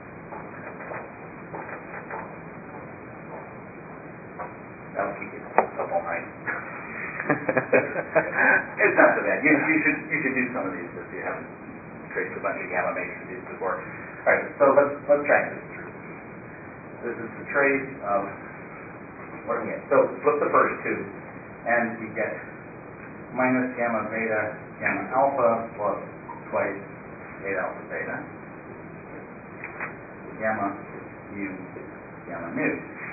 That'll keep you up all night. It's not so bad. You, you should you should do some of these if you haven't traced a bunch of gamma matrices before. All right, so let's let's track this through. This is the trace of what do we get? So flip the first two, and we get minus gamma beta gamma alpha plus twice eta alpha beta gamma mu gamma nu.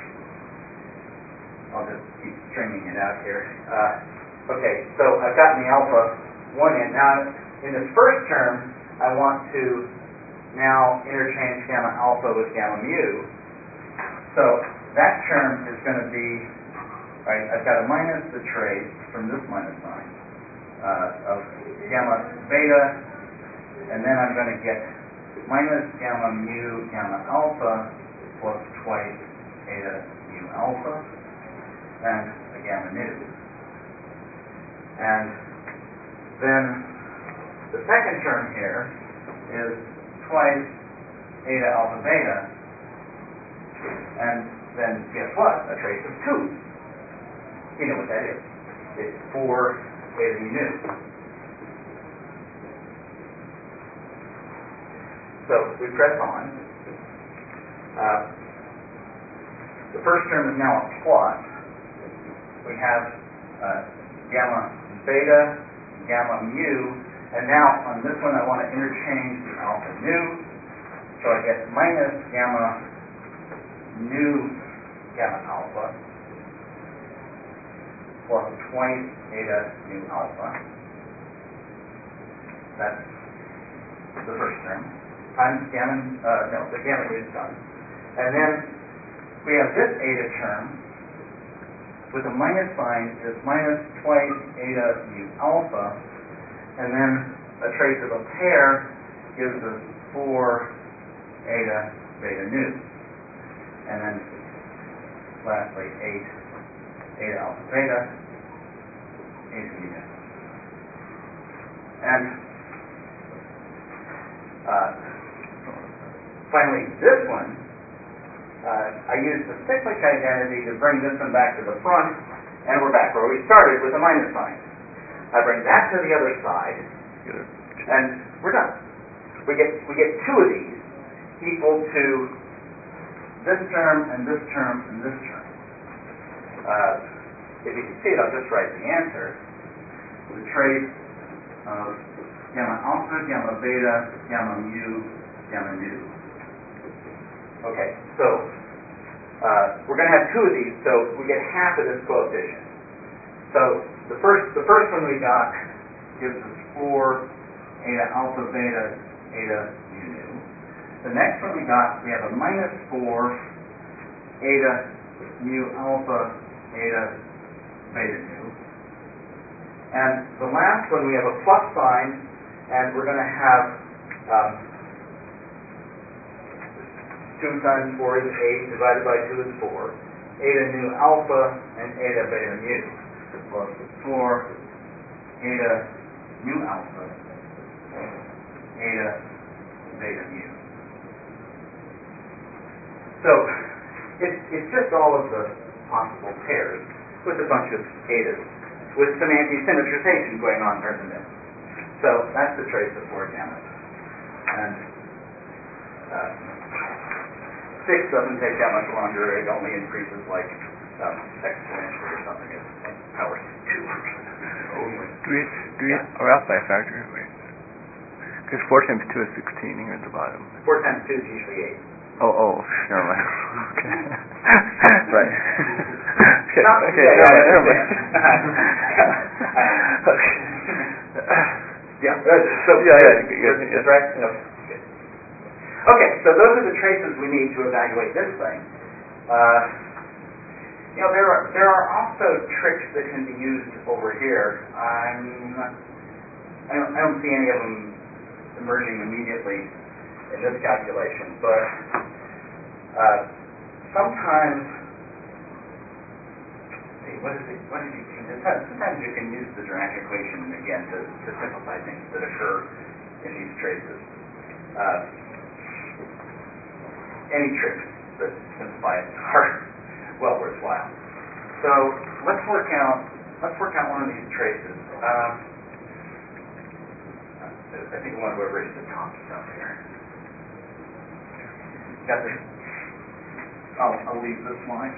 I'll just keep stringing it out here. Uh, okay, so I've gotten the alpha one in. Now, in this first term, I want to now interchange gamma alpha with gamma mu. So that term is going to be, right, I've got to minus the trace from this minus sign uh, of gamma beta, and then I'm going to get minus gamma mu gamma alpha plus twice eta mu alpha and a gamma nu. And then the second term here is twice eta alpha beta, and then guess what? A trace of two. You know what that is. It's four eta mu nu. So we press on. Uh, the first term is now a plus. We have uh, gamma beta, gamma mu, and now on this one I want to interchange the alpha nu. So I get minus gamma nu gamma alpha plus twice eta nu alpha. That's the first term. Times gamma, uh, no, the gamma nu is done. And then we have this eta term with a minus sign is minus twice eta mu alpha, and then a trace of a pair gives us four eta beta nu. And then lastly, eight eta alpha beta, eta mu nu. And uh, finally, this one, uh, I used the cyclic identity to bring this one back to the front, and we're back where we started with the minus sign. I bring that to the other side, and we're done. We get we get two of these equal to this term and this term and this term. Uh, if you can see it, I'll just write the answer. The trace of gamma alpha, gamma beta, gamma mu, gamma nu. Okay, so uh, we're going to have two of these, so we get half of this coefficient. So the first the first one we got gives us four eta alpha beta eta mu nu. The next one we got, we have a minus four eta mu alpha eta beta nu. And the last one we have a plus sign, and we're going to have um, two times four is eight, divided by two is four. Eta nu alpha and eta beta mu. Plus four eta mu alpha, eta beta mu. So it's it's just all of the possible pairs with a bunch of etas, with some anti-symmetrization going on, isn't it? So that's the trace of four gammas. And uh, six doesn't take that much longer. It only increases like um, exponentially or something. It's like power two. Only. Do we, do we, yeah. Are we off by a factor? Because four times two is sixteen here at the bottom. Four times two is usually eight. Oh, oh, never mind. Okay. Right. Okay, Not, okay, yeah, never yeah, mind, never mind. Okay. Yeah, so yeah, yeah, good, good, that's yeah. right? Okay. Okay, so those are the traces we need to evaluate this thing. Uh, you know, there are there are also tricks that can be used over here. I'm not, I don't I don't see any of them emerging immediately in this calculation, but uh, sometimes, see, what is it? What did you do? Sometimes you can use the Dirac equation again to, to simplify things that occur in these traces. Uh, any tricks that simplify it are well worthwhile. So let's work out let's work out one of these traces. Um, I think I want to erase the top stuff here. Got this. I'll, I'll leave this line.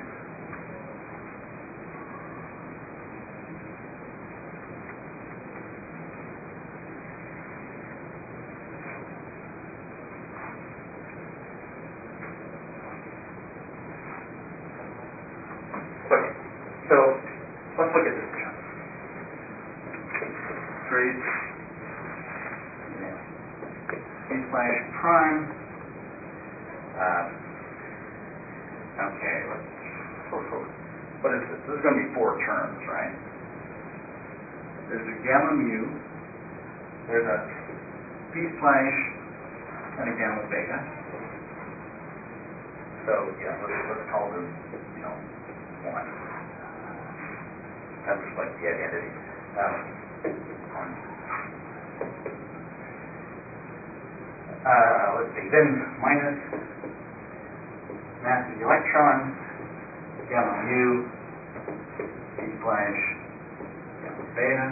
prime. Um, okay, let's, what is this? This is going to be four terms, right? There's a gamma mu, there's a p slash, and a gamma beta. So, yeah, let's, let's call this, you know, one. That looks like the identity. Um, one. Uh, let's see, then minus mass of the electron, gamma mu, p slash, gamma beta.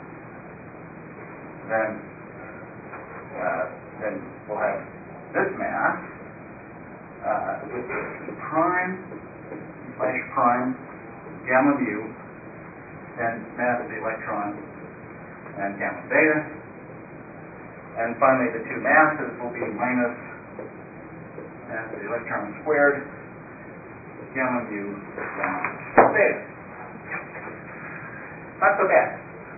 Then, uh, then we'll have this mass uh, with the p prime, slash prime, gamma mu, and mass of the electron, and gamma beta. And finally, the two masses will be minus mass of the electron squared, gamma mu, gamma beta. Not so bad.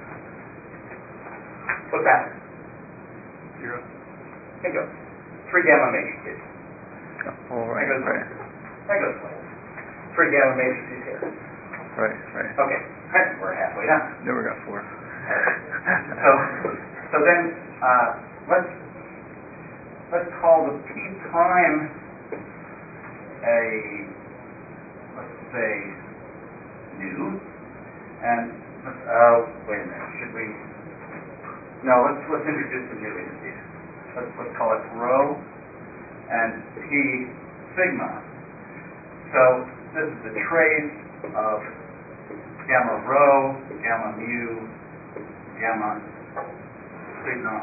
What's that? Zero. Bingo. Three gamma matrices. Oh, right, There goes right. There goes one. Three gamma matrices here. Right, right. Okay. Right. We're halfway done. Never got four. So, so then uh, let's let's call the p prime a let's say nu, and uh, wait a minute. Should we? No. Let's let's introduce some new indices. Let's let's call it rho and p sigma. So this is the trace of gamma rho, gamma mu, gamma sigma,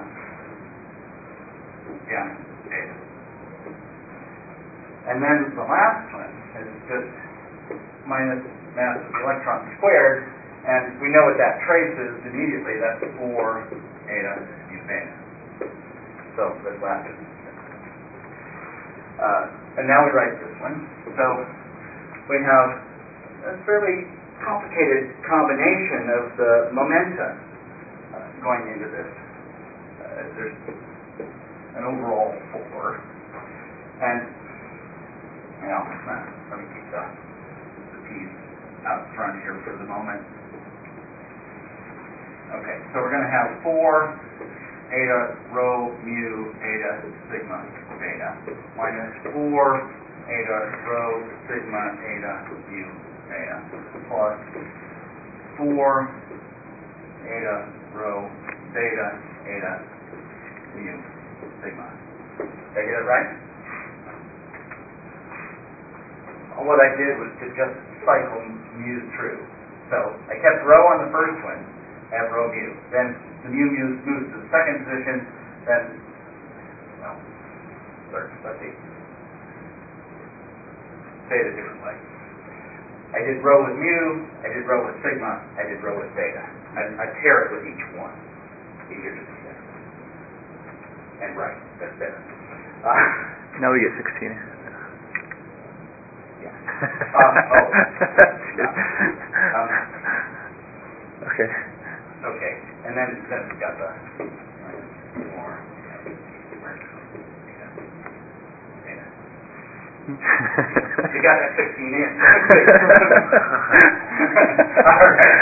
gamma beta. And then the last one is just minus mass of the electron squared, and we know what that trace is immediately. That's four eta mu beta. So this last one. Uh, and now we write this one. So we have a fairly complicated combination of the momenta uh, going into this. Uh, there's an overall four, and you know, uh, let me keep the, the p's out front here for the moment. Okay, so we're going to have four eta rho mu eta sigma beta minus four eta rho sigma eta mu beta plus four eta rho beta eta mu sigma. Did I get it right? What I did was to just cycle mu through. So I kept rho on the first one, I have rho mu. Then the mu mu moves to the second position, then, well, third, let's see. Say it a different way. I did rho with mu, I did rho with sigma, I did rho with beta. I, I pair it with each one. Easier to see that. And right, that's better. Uh, Now we get sixteen. yeah. Um, oh. um, okay. okay, and then, then we've got the minus four. You got that sixteen in. All right.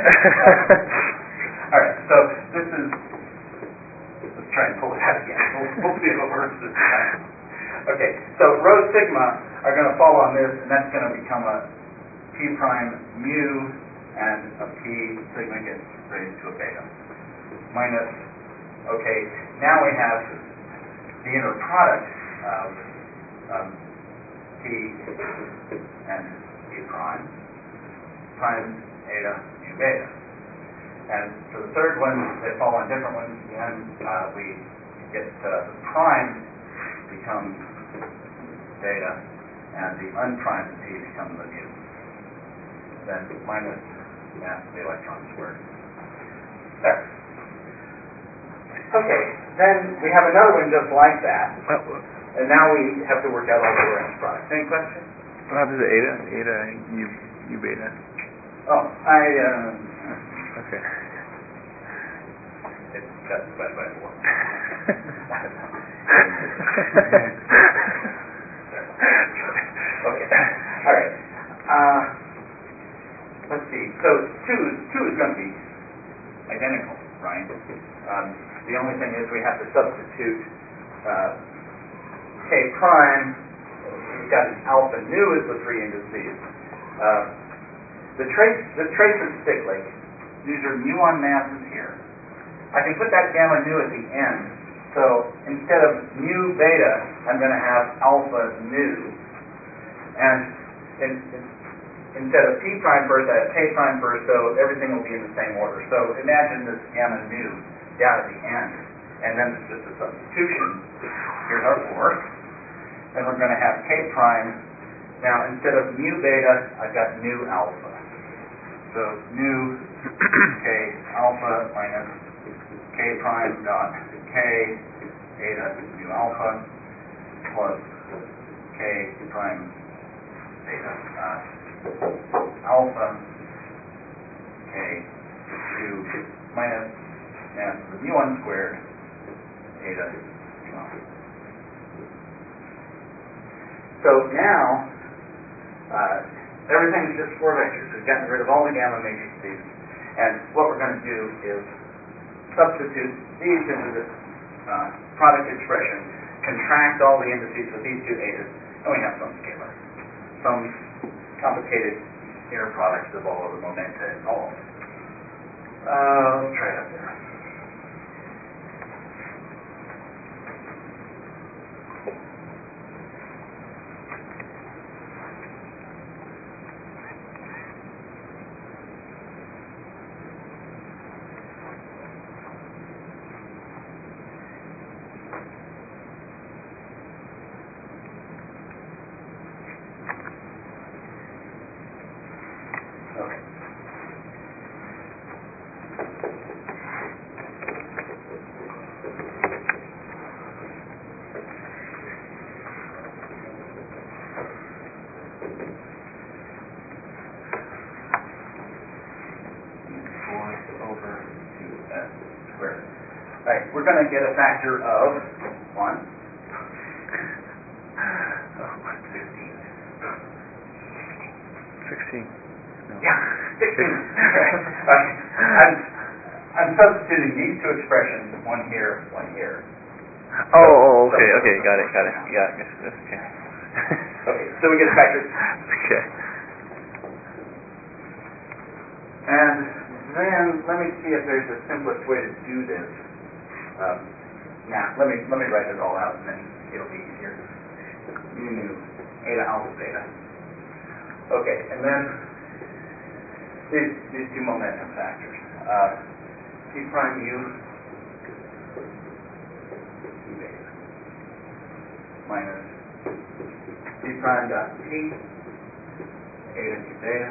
All right. So this is. Let's try and pull it out again. We'll, we'll see if it works this time. Okay. So rho sigma are going to fall on this, and that's going to become a p prime mu, and a p sigma gets raised to a beta. Minus. Okay. Now we have the inner product of. Um, P and P prime times eta mu beta. And for the third one, they fall on different ones. Again, uh, we get uh, the prime becomes beta, and the unprimed P becomes the mu. Then minus mass of the electron squared. There. Okay, then we have another one just like that. And now we have to work out all the Lorentz products. Any questions? What happens to eta? Eta, u, u beta. Oh, I, uh... Okay. It's, that's, that's what I want. Okay. All right. Uh, let's see. So two is two is going to be identical, right? Um, the only thing is we have to substitute uh, k prime. We've got an alpha nu as the three indices. Uh, the trace the traces stick like these are muon masses here. I can put that gamma nu at the end. So instead of mu beta, I'm going to have alpha nu. And in, in, instead of p prime first, I have k prime first, so everything will be in the same order. So imagine this gamma nu down at the end. And then it's just a substitution. Here's our four. And we're going to have k prime. Now instead of mu beta, I've got nu alpha. So nu k alpha minus k prime dot k eta nu alpha plus k prime eta uh, alpha k nu minus mass of the mu one squared eta nu alpha. So now uh, everything's just four vectors. We've gotten rid of all the gamma matrices, and what we're going to do is substitute these into this uh, product expression, contract all the indices with these two etas, and we have some scalar, some complicated inner products of all of the momenta involved. Uh, let's try it up there. We're going to get a factor of one. sixteen. sixteen. No. Yeah, sixteen. Okay. I'm, I'm substituting these two expressions, one here, one here. Oh, oh, okay, okay, got it, got it. Yeah, yes, yes, okay. Okay, so we get a factor. Okay. And then let me see if there's a simplest way to do this. Um, now, let me let me write it all out, and then it'll be easier. Mu nu, eta alpha beta. Okay, and then these these two momentum factors. Uh, p prime u, p beta, minus p prime dot p, eta p beta,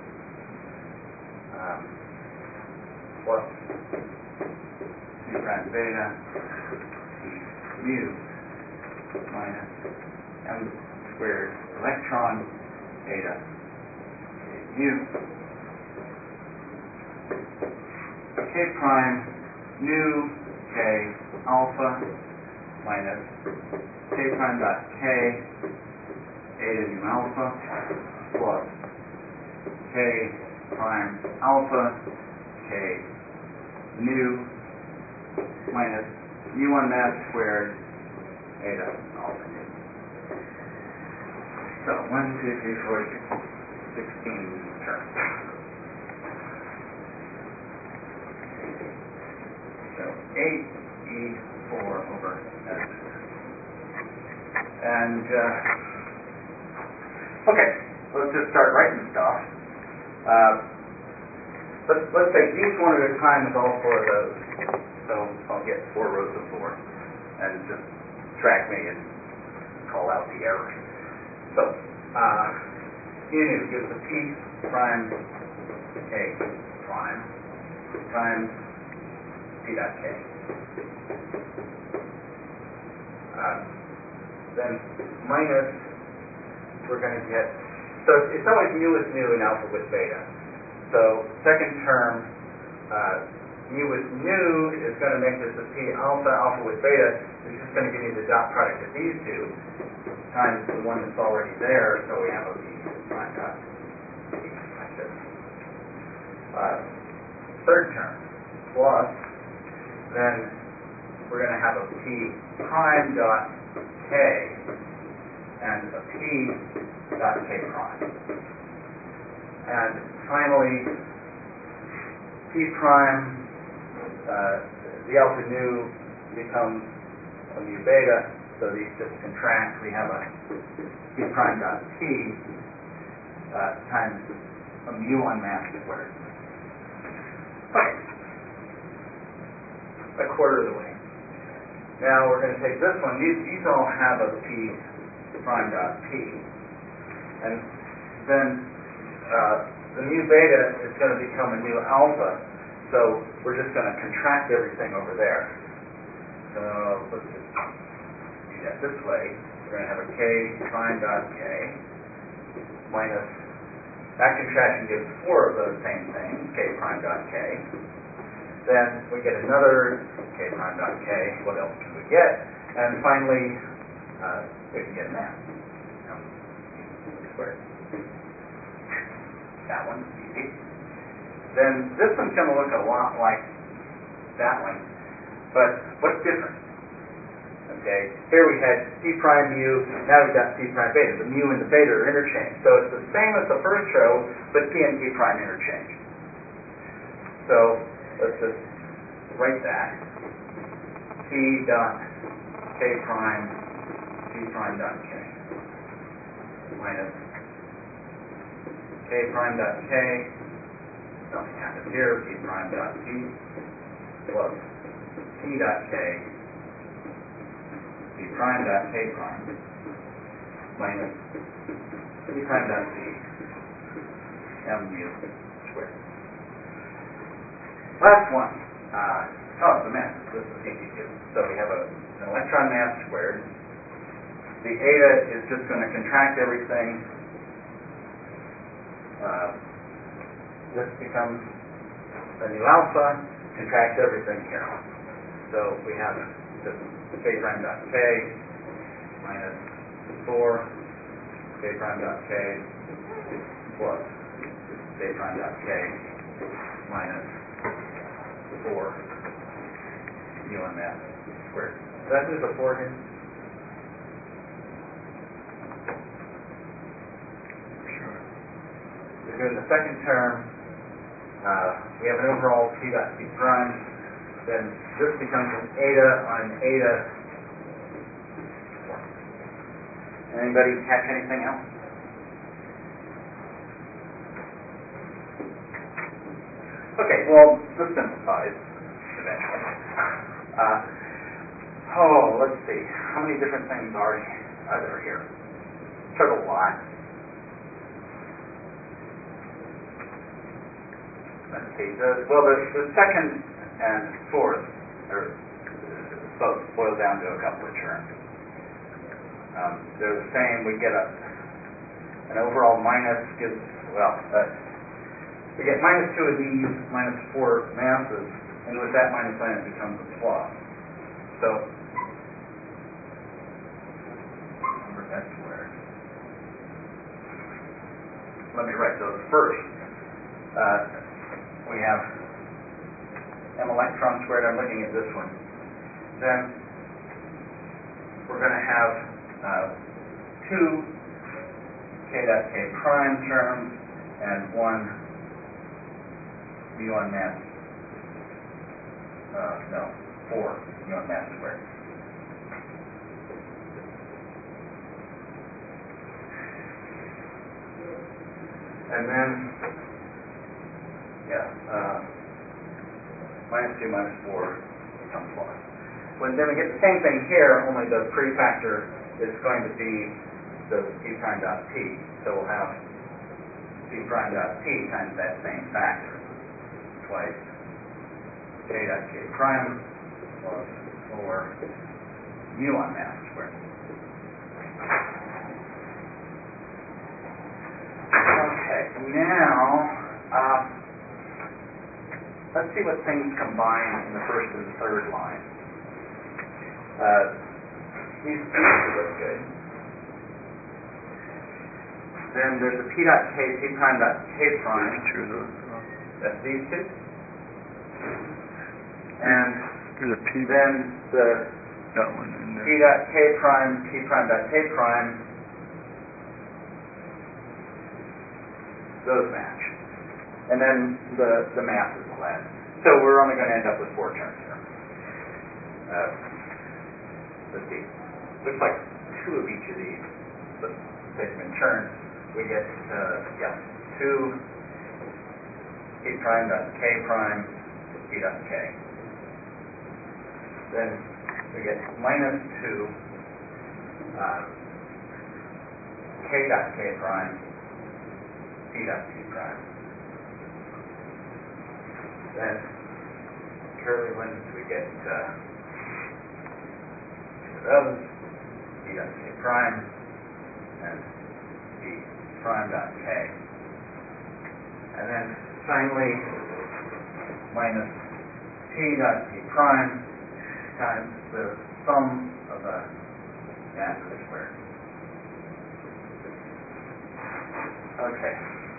um, plus p prime beta p mu minus m squared electron eta mu k prime nu k alpha minus k prime dot k eta nu alpha plus k prime alpha k nu minus mu one mass squared eta alpha nu. So one, two, three, four, six, sixteen terms. So eight e four over s. And uh, okay, let's just start writing stuff. Uh, let's let's take each one at a time with all four of those. So I'll get four rows of four, and just track me and call out the errors. So, uh, nu gives a p prime k prime times p dot k. Uh, then minus, we're going to get, so it's always mu with nu and alpha with beta. So second term, uh, mu with nu is going to make this a P alpha. Alpha with beta is just going to give me the dot product of these two times the one that's already there, so we have a P prime dot P like this. Uh, third term, plus, then we're going to have a P prime dot K and a P dot K prime. And finally, P prime, uh, the alpha nu becomes a mu beta, so these just contract. We have a P prime dot P uh, times a mu on mass squared. Okay. A quarter of the way. Now we're going to take this one. These, these all have a P prime dot P. And then uh, the mu beta is going to become a mu alpha. So we're just going to contract everything over there. So let's just do that this way. We're going to have a K prime dot K minus, that contraction gives four of those same things, K prime dot K. Then we get another K prime dot K. What else can we get? And finally, uh, we can get mass. No, squared. That one's easy. Then this one's going to look a lot like that one, but what's different? Okay, here we had P prime mu, now we've got P prime beta. The mu and the beta are interchanged. So it's the same as the first row, but P and P prime interchanged. So let's just write that. P dot K prime, P prime dot K minus K prime dot K, nothing happens here, P prime dot P plus P dot K, P prime dot K prime minus P prime dot P M mu squared. Last one. Uh, oh, the mass. This is easy too. So we have a, an electron mass squared. The eta is just going to contract everything. Uh, this becomes a new alpha, contracts everything here. So we have just K prime dot K minus four K prime dot K plus K prime dot K minus four mu on mass squared. Did I lose a four here? Sure. We're doing the second term. Uh, we have an overall P dot P prime. Then this becomes an eta on an eta. Anybody catch anything else? Okay, well, this simplifies eventually. Uh, oh, let's see. How many different things are, are there here? Took a lot. Let's see. The, well, the, the second and fourth are both boil down to a couple of terms. Um, they're the same. We get a an overall minus gives, well, uh, we get minus two of these, minus four masses, and with that minus sign it becomes a plus. So, where's that squared? Let me write those first. Uh, we have m electron squared. I'm looking at this one. Then we're going to have uh, two K dot K prime terms and one mu on mass. Uh, no, four mu on mass squared. And then, yeah, uh, minus two minus four becomes plus. When then we get the same thing here, only the prefactor is going to be the P prime dot P. So we'll have P prime dot P times that same factor. Twice K dot K prime plus four mu on mass squared. Okay, now, um, let's see what things combine in the first and the third line. Uh, these these look good. Then there's a p dot k, p prime dot k prime. True those as well. That's these two. And There's a P. then the That one in p there. dot k prime, p prime dot k prime, those match. And then the, the mass is less. So we're only going to end up with four terms here. Uh, let's see. Looks like two of each of these. Let's take them in turn. We get, uh, yeah, two p prime dot k prime p dot k. Then we get minus two uh, k dot k prime p dot p prime. Then curly ones we get uh, two of those, p dot k prime and p prime dot k. And then finally minus p dot p prime times the sum of the masses squared. Okay.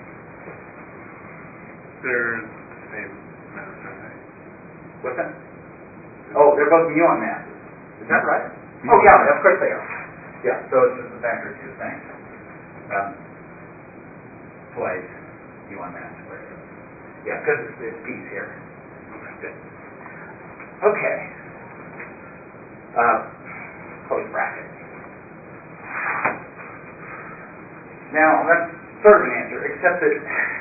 They're the same mass, aren't they? What's that? Oh, they're both muon masses. Is that right? Oh, yeah, of course they are. Yeah, so it's just a factor of two things. Um, twice muon mass squared. Yeah, because it's, it's p's here. Good. Okay. Uh, close bracket. Now, that's sort of an answer, except that...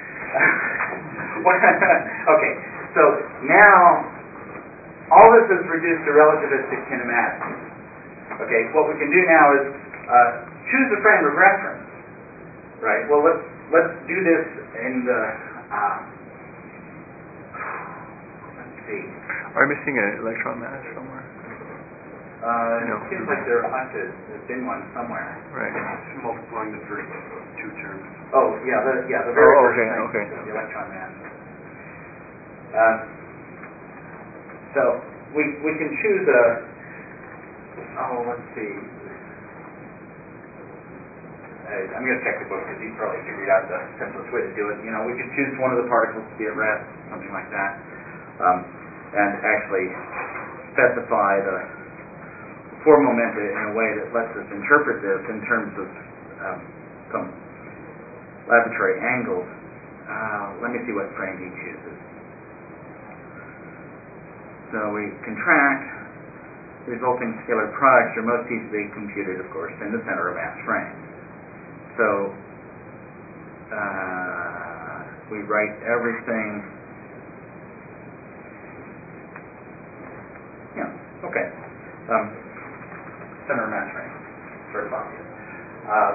okay, so now all this is reduced to relativistic kinematics. Okay, what we can do now is uh, choose a frame of reference. Right, well, let's, let's do this in the... Uh, let's see. Are we missing an electron mass somewhere? Uh, No. it seems like there ought to have been one somewhere. Right. Just multiplying the first two terms. Oh, yeah, the yeah the very Oh, first okay, thing, okay. the electron mass. Uh, so we we can choose a. Oh, let's see. I, I'm going to check the book because he probably figured out the simplest way to do it. You know, we could choose one of the particles to be at rest, something like that, um, and actually specify the four momenta in a way that lets us interpret this in terms of um, some laboratory angles. Uh, let me see what frame he chooses. So we contract. Resulting scalar products are most easily computed, of course, in the center of mass frame. So uh, we write everything. Yeah. Okay. Um, center of mass frame. Sort of obvious. Uh,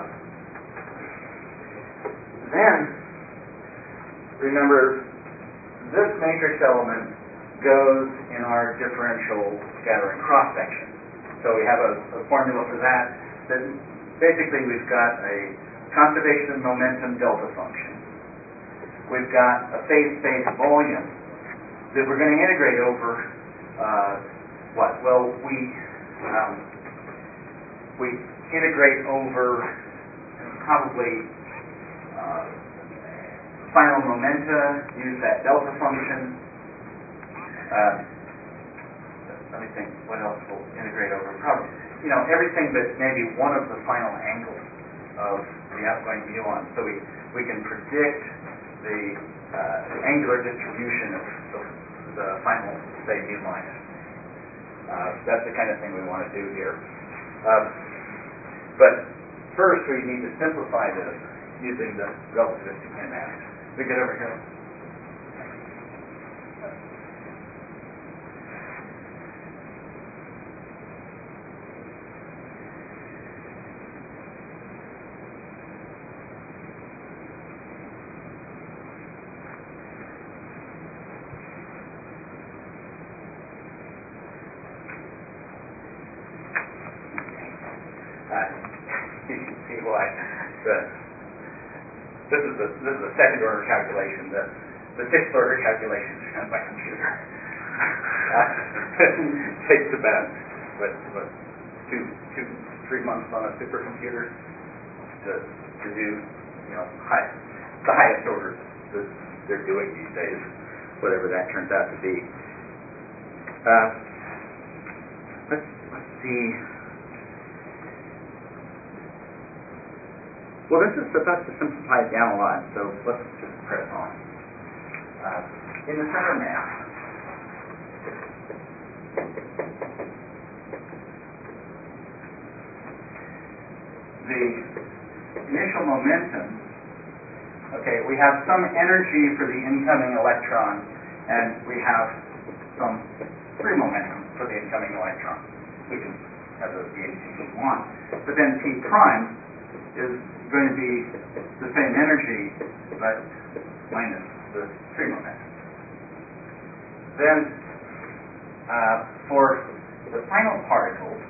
then, remember, this matrix element goes in our differential scattering cross section. So we have a, a formula for that. That basically we've got a conservation of momentum delta function. We've got a phase space volume that we're going to integrate over uh, what? Well, we um, we integrate over probably uh, final momenta, use that delta function. Uh, let me think, what else we'll integrate over? Probably, you know, everything but maybe one of the final angles of the outgoing muon. So we, we can predict the uh, angular distribution of, of the final, say, mu minus. Uh, that's the kind of thing we want to do here. Uh, but first we need to simplify this using the relativistic kinematics. We get over here. You can see why the, this is the this is a second order calculation. The the sixth order calculations are done by computer. Uh, takes about what, what two, two, three months on a supercomputer to to do, you know, high, the highest orders that they're doing these days, whatever that turns out to be. Uh, let's let's see. Well, this is supposed to simplify it down a lot, so let's just press on. Uh, in the center mass, the initial momentum, okay, we have some energy for the incoming electron, and we have some free momentum for the incoming electron. We can have those be anything we want. But then P prime is going to be the same energy, but minus the free momentum. Then, uh, for the final particles,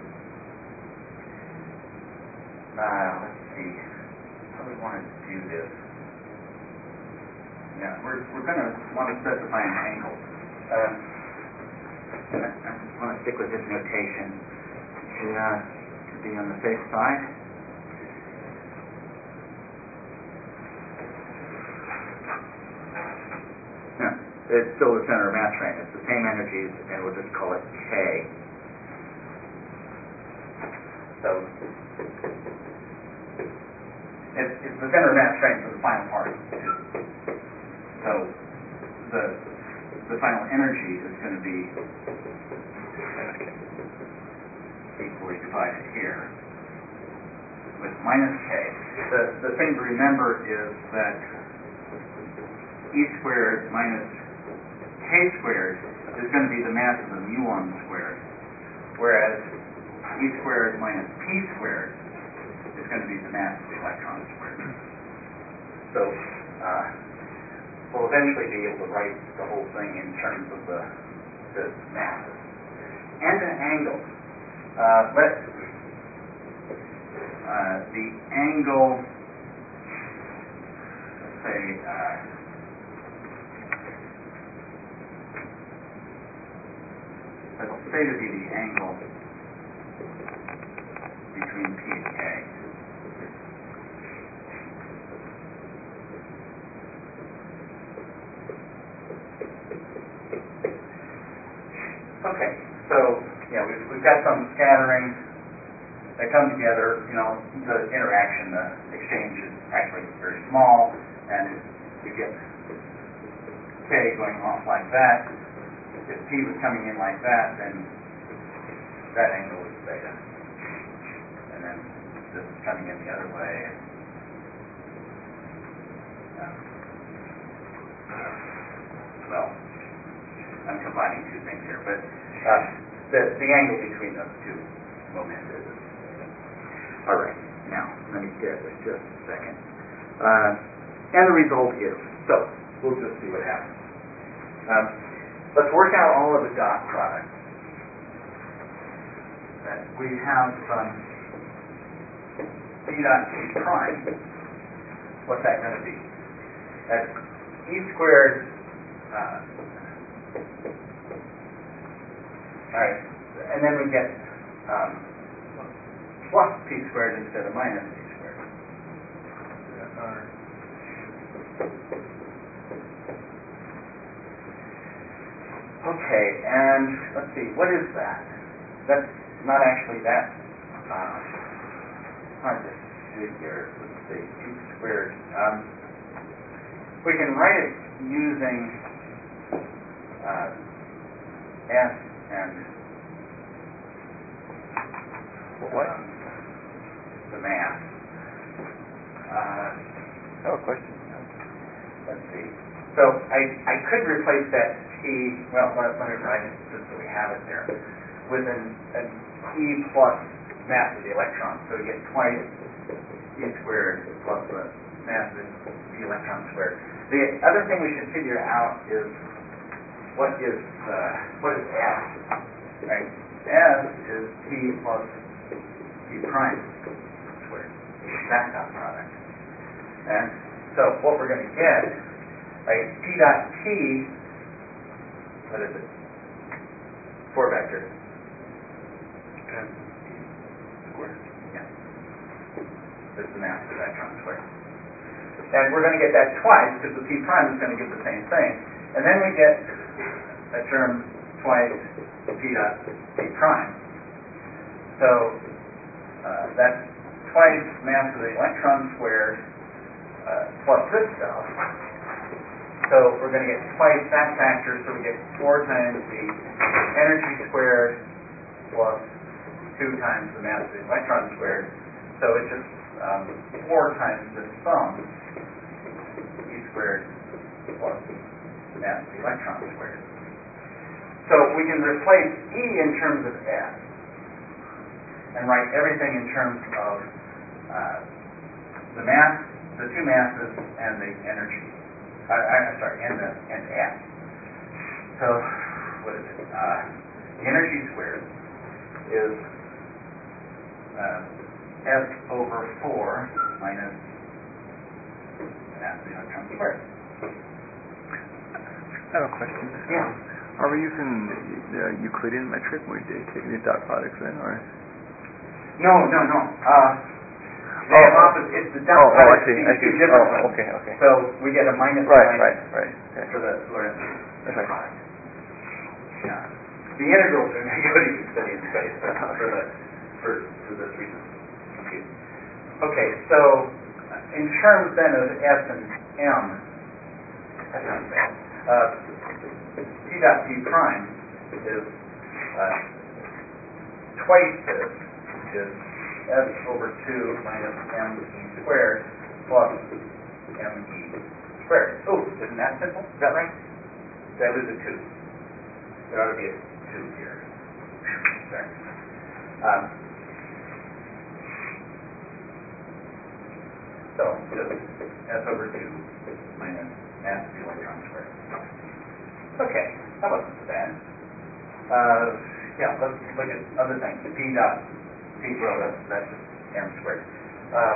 uh, let's see, how do we want to do this? Yeah, we're we're going to want to specify an angle. Uh, I, I want to stick with this notation to, uh, to be on the safe side. It's still the center of mass frame. It's the same energies, and we'll just call it K. So it's, it's the center of mass frame for the final particle. So the the final energy is going to be equally divided here with minus K. The the thing to remember is that E squared minus K squared is going to be the mass of the muon squared, whereas E squared minus P squared is going to be the mass of the electron squared. So uh, we'll eventually be able to write the whole thing in terms of the, the masses. And an angle. Uh, let uh, the angle, let's say, uh, let's say to be the angle between P and K. Okay, so yeah, we've, we've got some scattering that come together. You know, the interaction, the exchange is actually very small, and you get K going off like that. If P was coming in like that, then that angle is theta. And then this is coming in the other way. And, uh, well, I'm combining two things here, but uh, the, the angle between those two momenta is. All right, now, let me get this just a second. Uh, and the result is, so, we'll just see what happens. Um, Let's work out all of the dot products. Uh, we have um, B dot T prime. What's that going to be? That's E squared. Uh, all right, and then we get um, plus P squared instead of minus P squared. All right. Okay, and let's see, what is that? That's not actually that uh, hard to figure. Let's see, P squared. Um, we can write it using uh, S and what? Um, the mass. Uh, Oh, a question. Let's see. So I, I could replace that T, well, let, let me write it just so we have it there, with an, an E plus mass of the electron. So we get twice E squared plus the mass of the electron squared. The other thing we should figure out is what is uh, what is S? Right? S is P plus P prime squared. That dot product. And so what we're going to get right? P dot T, what is it? Four vector. M E squared. Yeah. This is the mass of the electron squared. And we're going to get that twice because the P prime is going to give the same thing. And then we get a term twice P dot P prime. So uh, that's twice mass of the electron squared uh, plus this stuff. So we're going to get twice that factor, so we get four times the energy squared plus two times the mass of the electron squared. So it's just um, four times the sum, E squared plus mass of the electron squared. So we can replace E in terms of S and write everything in terms of uh, the mass, the two masses, and the energy. Uh, I'm sorry, and the and S. So what is it? Uh, the energy squared is uh, S over four minus the mass of the electron squared. I have a question. Yeah. Are we using the Euclidean metric when we take these dot products then, or? No, no, no. Uh, they Oh, have oh. opposite. It's the dot Oh, oh, I product see, between I see. two different Oh, ones. okay, okay. So we get a minus Right, minus right, right. Okay. for the Lorentz Okay. product. Yeah. The integrals are going to go to Euclidean space, but for the for for this reason. Okay. Okay. So uh, in terms then of S and M, that's not bad. Uh, P dot P prime is uh, twice this, which is S over two minus M E squared plus M E squared. Oh, isn't that simple? Is that right? Did I lose a two? There ought to be a two here. There. Um, so just S over two minus mass of the electron squared. Okay, that wasn't so bad. Uh, yeah, let's look at other things. P dot P, well, that's, that's just M squared. Uh,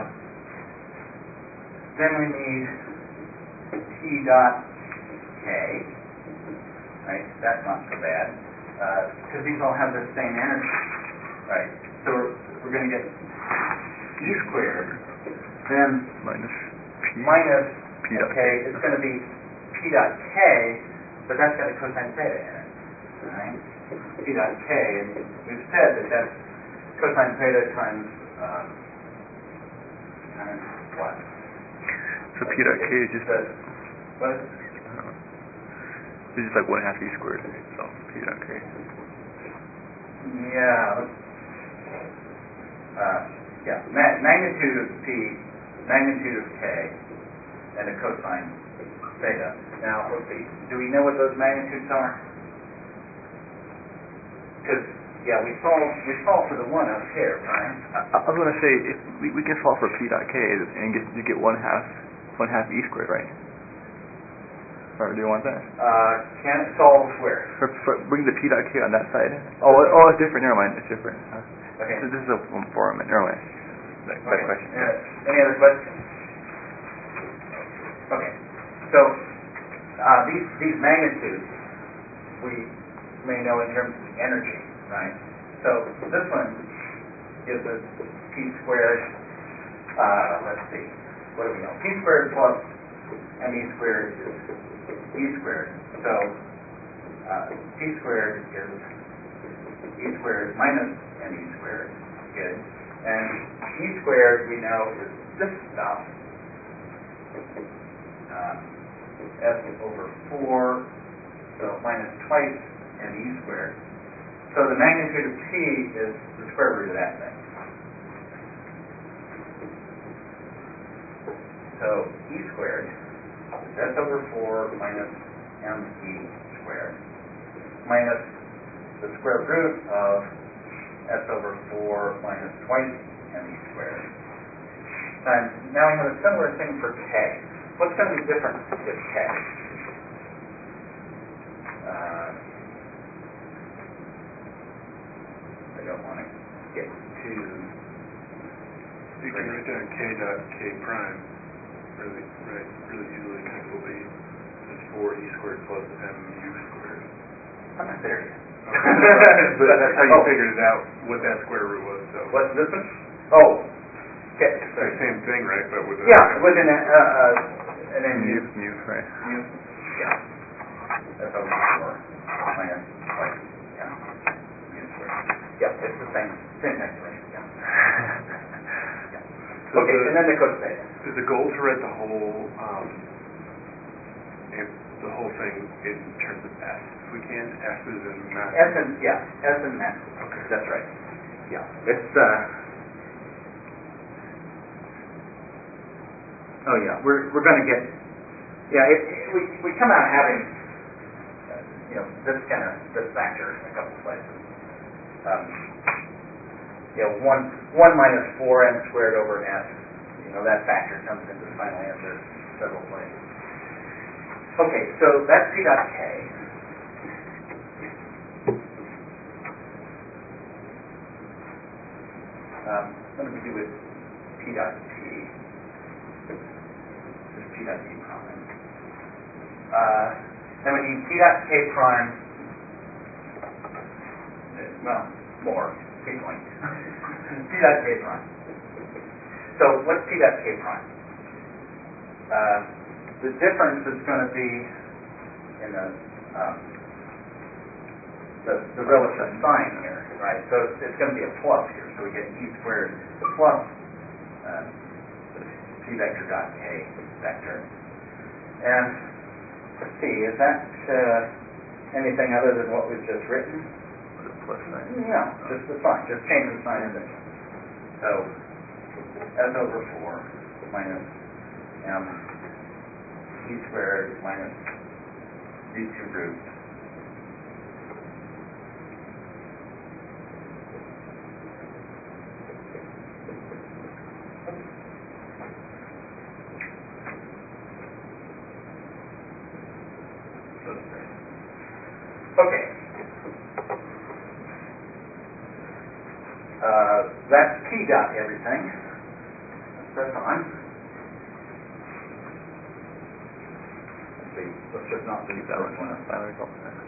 then we need P dot K, right? That's not so bad, because uh, these all have the same energy, right? So we're, we're going to get E squared, then Minus P. minus, P dot okay, K. it's going to be P dot K, but that's got a cosine theta in it, right? P dot K, and we've said that that's cosine theta times, um, times what? So P dot K is just, The, what? it's just like one half E squared, so P dot K. Yeah, let's, uh, yeah, ma- magnitude of P, magnitude of K, and a cosine theta. Now, let's see, do we know what those magnitudes are? Because, yeah, we solve we solve for the one up here, right? I, I was gonna say if we, we can solve for P dot K and get you get one half one half E squared, right? Or do you want that? Uh, can it solve where? For, for, bring the P dot K on that side. Oh, it, oh, it's different. Never mind. It's different. Uh, Okay. so this is a one form. Never mind. That, that Okay. question. Uh, any other questions? Okay. So uh, these these magnitudes we may know in terms of energy, right? So this one gives us P squared. Uh, let's see. What do we know? P squared plus M E squared is E squared. So uh, P squared is E squared minus M E squared. Good. And E squared we know is this stuff. Uh, S over four, so minus twice M E squared. So the magnitude of T is the square root of that thing. So E squared is S over four minus M E squared minus the square root of S over four minus twice M E squared. And now we have a similar thing for K. What's going to be different with K? Uh, I don't want to get too... You can write down K dot K prime really, right, really easily, because it will be squared plus mu squared. I'm not there yet. But that's how you Oh. figured it out, what that square root was, so. What's this one? Oh, okay. It's the same thing, right, but with a. Yeah, with an, uh, uh, an Mu, mu. mu, right. Mu, yeah. That's over four minus, like, yeah, mu squared. Yeah, it's the same, same calculation, yeah. So Okay, the- and then the cosine. Is the goal to write the whole, um, if the whole thing in terms of S, if we can, S is in math? S and, yeah, S and math. Okay. That's right. Yeah, it's, uh, oh yeah, we're, we're gonna get, yeah, it, it, we, we come out having, uh, you know, this kind of, this factor in a couple places. Um, you know, one, one minus four n squared over S, you know, that factor comes into the final answer several places. Okay, so that's P dot K. Um, what do we do with P dot T? This is P dot T prime. Uh, then we need P dot K prime. uh, Well, more. K point. P dot K prime. So what's P dot K prime? Uh, the difference is going to be in the um, the, the relative sign here, right? So it's, it's going to be a plus here. So we get E squared plus uh, P vector dot K vector. And let's see, is that uh, anything other than what we've just written? The plus sign. No, just the sign. Just change the sign in this one. So S over four minus M E squared minus these two roots. Okay. Uh, that's P dot everything. Let's press on. Let's see. Let's just not leave that one. Final final result.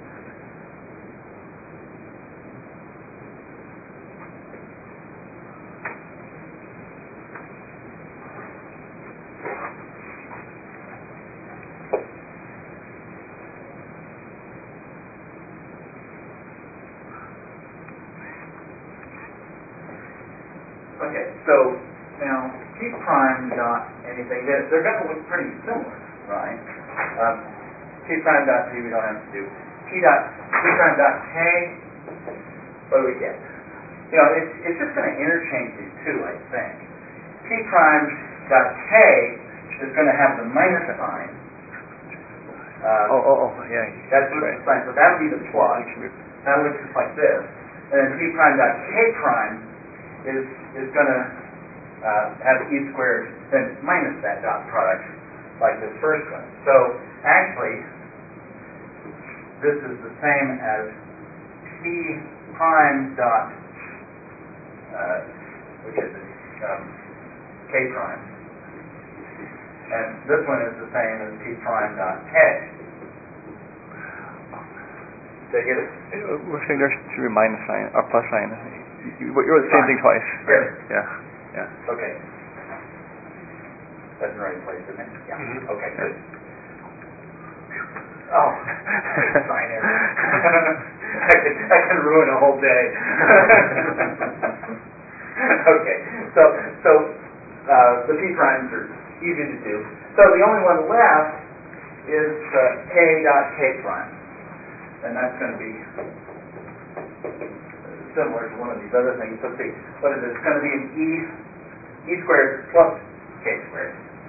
Okay, so now P prime dot anything, they're, they're going to look pretty similar, right? Um, P prime dot T we don't have to do. P dot P prime dot K, what do we get? You know, it's, it's just going to interchange these two, I think. P prime dot K is going to have the minus sign. Uh, Oh, oh, oh, yeah. That's the right. sign, so that'll be the plus. That'll look just like this. And then P prime dot K prime is is going to uh, have E squared, then minus that dot product, like this first one. So actually, this is the same as P prime dot, uh, which is it, um, K prime. And this one is the same as P prime dot K. Did I get it? Uh, We're saying there should be a minus sign, or plus sign. You, you, you're the same thing twice. Really? Yeah, yeah. Okay. That's in the right place, isn't it? Yeah. Mhm. Okay, good. Oh, sign error. I can I can ruin a whole day. Okay, so so uh, the P primes are easy to do. So the only one left is uh, K dot K prime, and that's going to be similar to one of these other things. Let's see, what is it? It's going to be an E E squared plus K squared.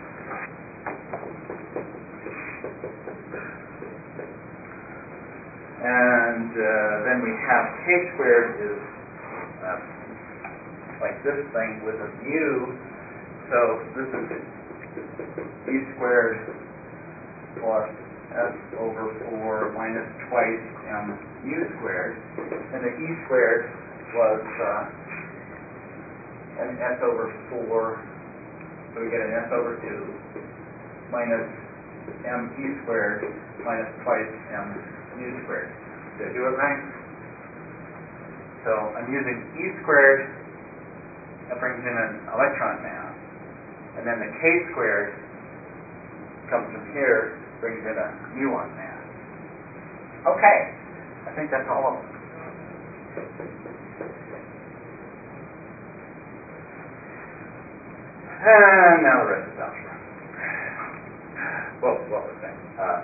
And uh, then we have K squared is uh, like this thing with a mu. So this is E squared plus S over four minus twice M mu squared. And the E squared was uh, an S over four. So we get an S over two minus m e squared minus twice m mu squared. Did I do it right? So I'm using e squared, that brings in an electron mass, and then the k squared comes from here, brings in a muon mass. Okay, I think that's all of them. And now the rest is algebra. Well, what was that? Uh,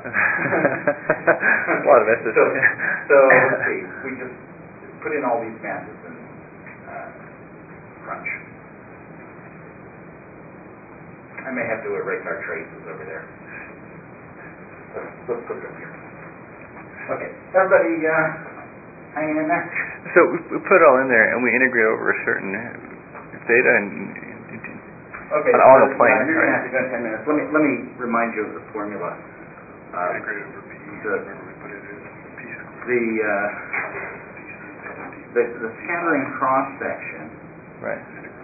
a lot of it. So, so let's see. We just put in all these masses and uh, crunch. I may have to erase our traces over there. Let's, let's put them here. Okay, everybody uh, hanging in there? So we, we put it all in there, and we integrate over a certain theta and okay, on, on so, the plane. Yeah, you're right? going to have to go in ten minutes. Let me let me remind you of the formula. Uh, Integrate over p, the, remember we put it in p squared. the uh, the the scattering cross section. Right.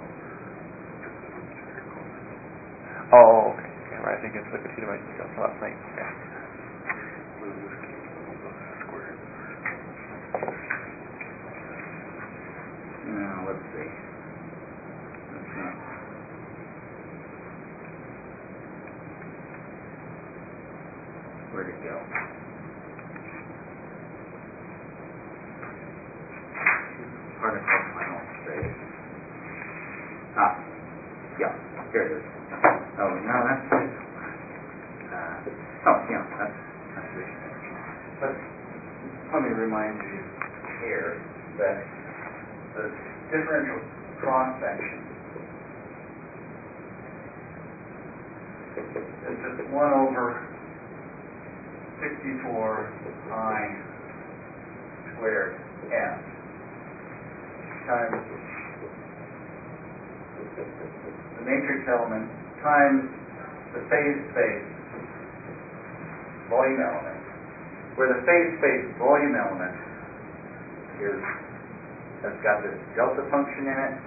Oh, okay. okay. Right. I think it's liquid theta by delta on plane. Okay. Now let's see. Let's not. Where'd it go? Particle final space. Ah, yeah, here it is. Oh, no, that's it. Uh, oh, yeah, that's transition energy. But let me remind you here that the differential cross section is just one over sixty-four pi squared s times the matrix element times the phase space volume element, where the phase space volume element is has got this delta function in it,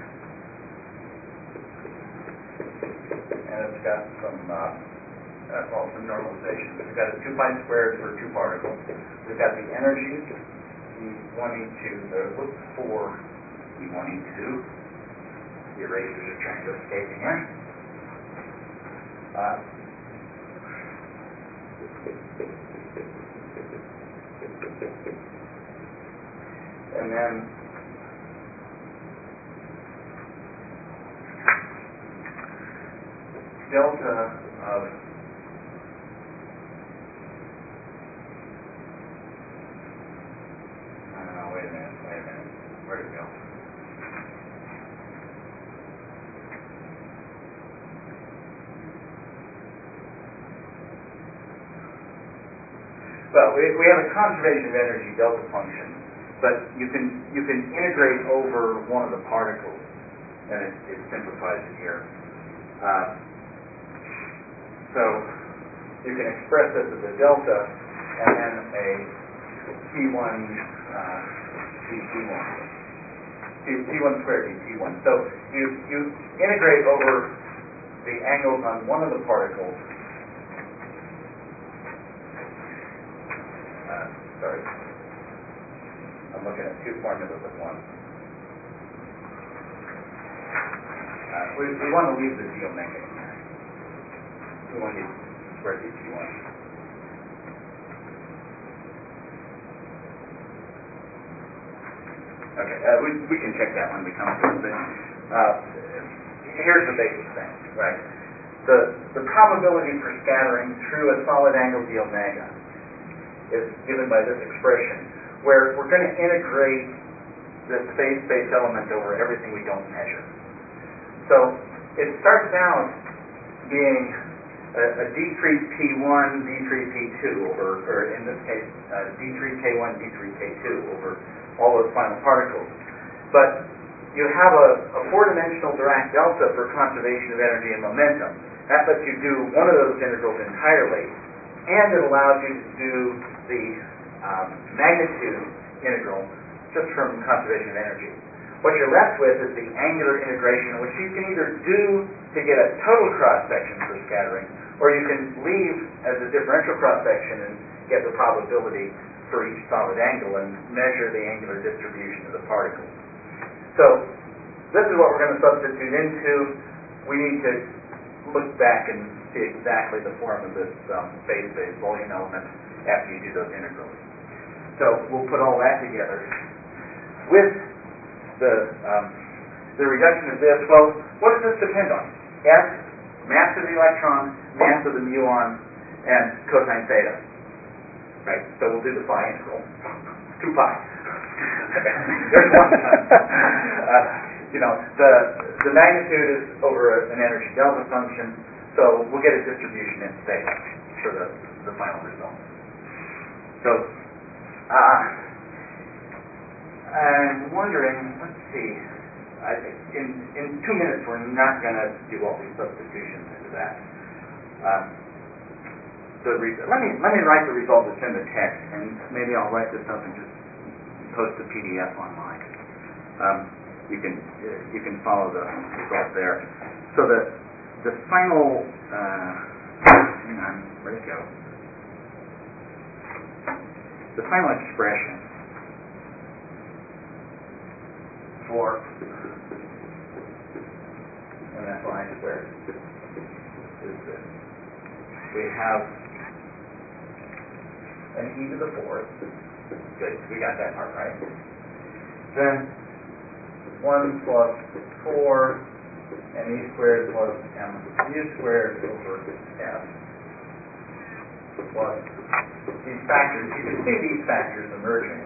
and it's got some uh, uh, well, some normalization. We've got a two pi squared for two particles. We've got the energy, E one, E two, the whoops, four, E one, E two. The erasers are trying to escape me here. Uh, and then delta of uh, wait a minute, wait a minute. Where'd it go? Well, we, we have a conservation of energy delta function, but you can you can integrate over one of the particles, and it, it simplifies it here. Uh, so you can express this as a delta, and then a T one uh, d T one, T one squared d T one. So you you integrate over the angles on one of the particles. Uh, sorry, I'm looking at two formulas at once. Uh, we, we want to leave the d omega in there. We want to use square d T one. Okay, uh, we, we can check that when we come to it, but uh, here's the basic thing, right? The, the probability for scattering through a solid angle d omega is given by this expression, where we're going to integrate this phase-space element over everything we don't measure. So it starts out being a, a d three p one, d three p two over, or in this case, uh, d three k one, d three k two over all those final particles. But you have a, a four-dimensional Dirac delta for conservation of energy and momentum. That lets you do one of those integrals entirely, and it allows you to do the um, magnitude integral just from conservation of energy. What you're left with is the angular integration, which you can either do to get a total cross-section for scattering, Or you can leave as a differential cross-section and get the probability for each solid angle and measure the angular distribution of the particles. So this is what we're going to substitute into. We need to look back and see exactly the form of this um, phase-based volume element after you do those integrals. So we'll put all that together. With the um, the reduction of this, well, what does this depend on? S, mass of the electron, mass of the muon, and cosine theta. Right? So we'll do the phi integral. two pi. There's one. uh, you know, the the magnitude is over an energy delta function, so we'll get a distribution in theta for the, the final result. So, uh, I'm wondering, let's see, I, in, in two minutes we're not going to do all these substitutions into that. Um, the re- let me let me write the result that's in the text, and maybe I'll write this up and just post the P D F online. Um, you can uh, you can follow the result there. So the the final uh, hang on, where'd it go? The final expression for M F I squared is this. We have an e to the fourth. Good, we got that part right. Then one plus four and e squared plus m u squared over f plus these factors. You can see these factors emerging.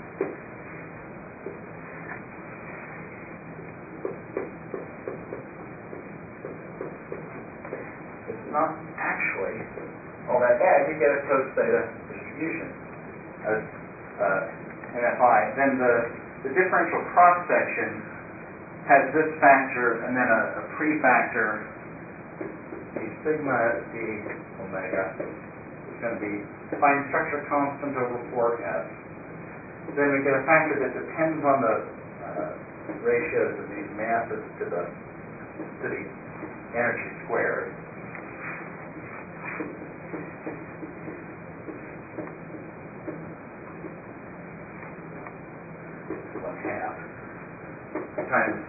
It's not actually all that bad. You get a cos theta distribution as uh, M F I. Then the, the differential cross section has this factor and then a, a prefactor, d sigma d omega. It's going to be fine structure constant over four f. Then we get a factor that depends on the uh, ratios of these masses to the to the energy squared. One half times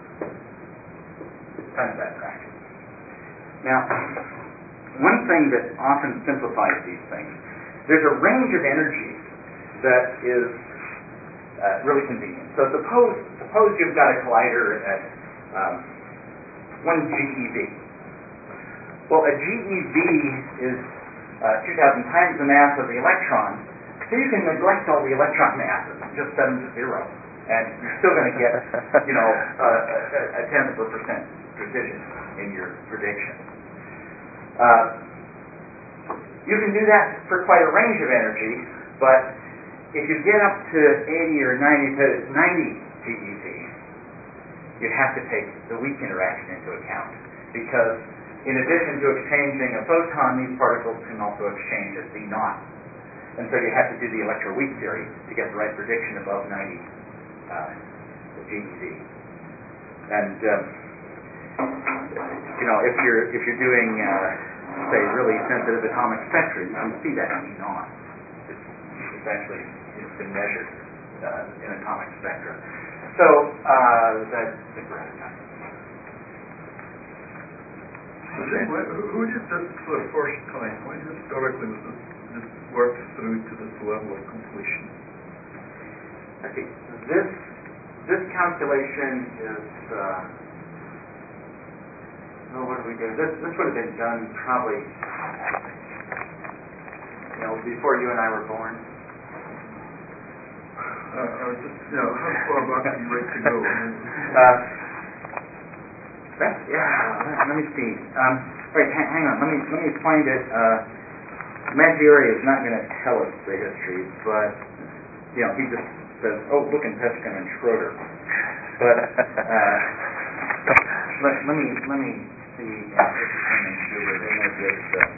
times that factor. Now, one thing that often simplifies these things, there's a range of energy that is uh, really convenient. So suppose suppose you've got a collider at um, one GeV. Well, a GeV is uh, two thousand times the mass of the electron, so you can neglect all the electron masses and just set them to zero, and you're still going to get, you know, uh, a, a tenth of a percent precision in your prediction. Uh, you can do that for quite a range of energy, but if you get up to eighty or ninety, ninety GeV, you have to take the weak interaction into account, because in addition to exchanging a photon, these particles can also exchange a Z naught. And so you have to do the electroweak theory to get the right prediction above ninety uh, GeV. And um, you know, if you're if you're doing uh, say really sensitive atomic spectra, you can see that in E naught. It's, it's actually it's been measured uh, in atomic spectra. So uh, I think we're out of time. So then, wh- who who did this for the first time? When historically was this, this worked through to this level of completion? Let's see. This this calculation is. Uh, Oh, what do we do? This this would have been done probably, you know, before you and I were born. Uh, I was just, you know, how far back are you ready to go? uh, that, yeah. Let, let me see. Um, wait, hang, hang on. Let me let me find it. Uh, Maggiore is not going to tell us the history, but you know, he just says, "Oh, look in Peskin and Schroeder." But uh, let, let me let me. See, uh, this is Huber. They know this. Uh,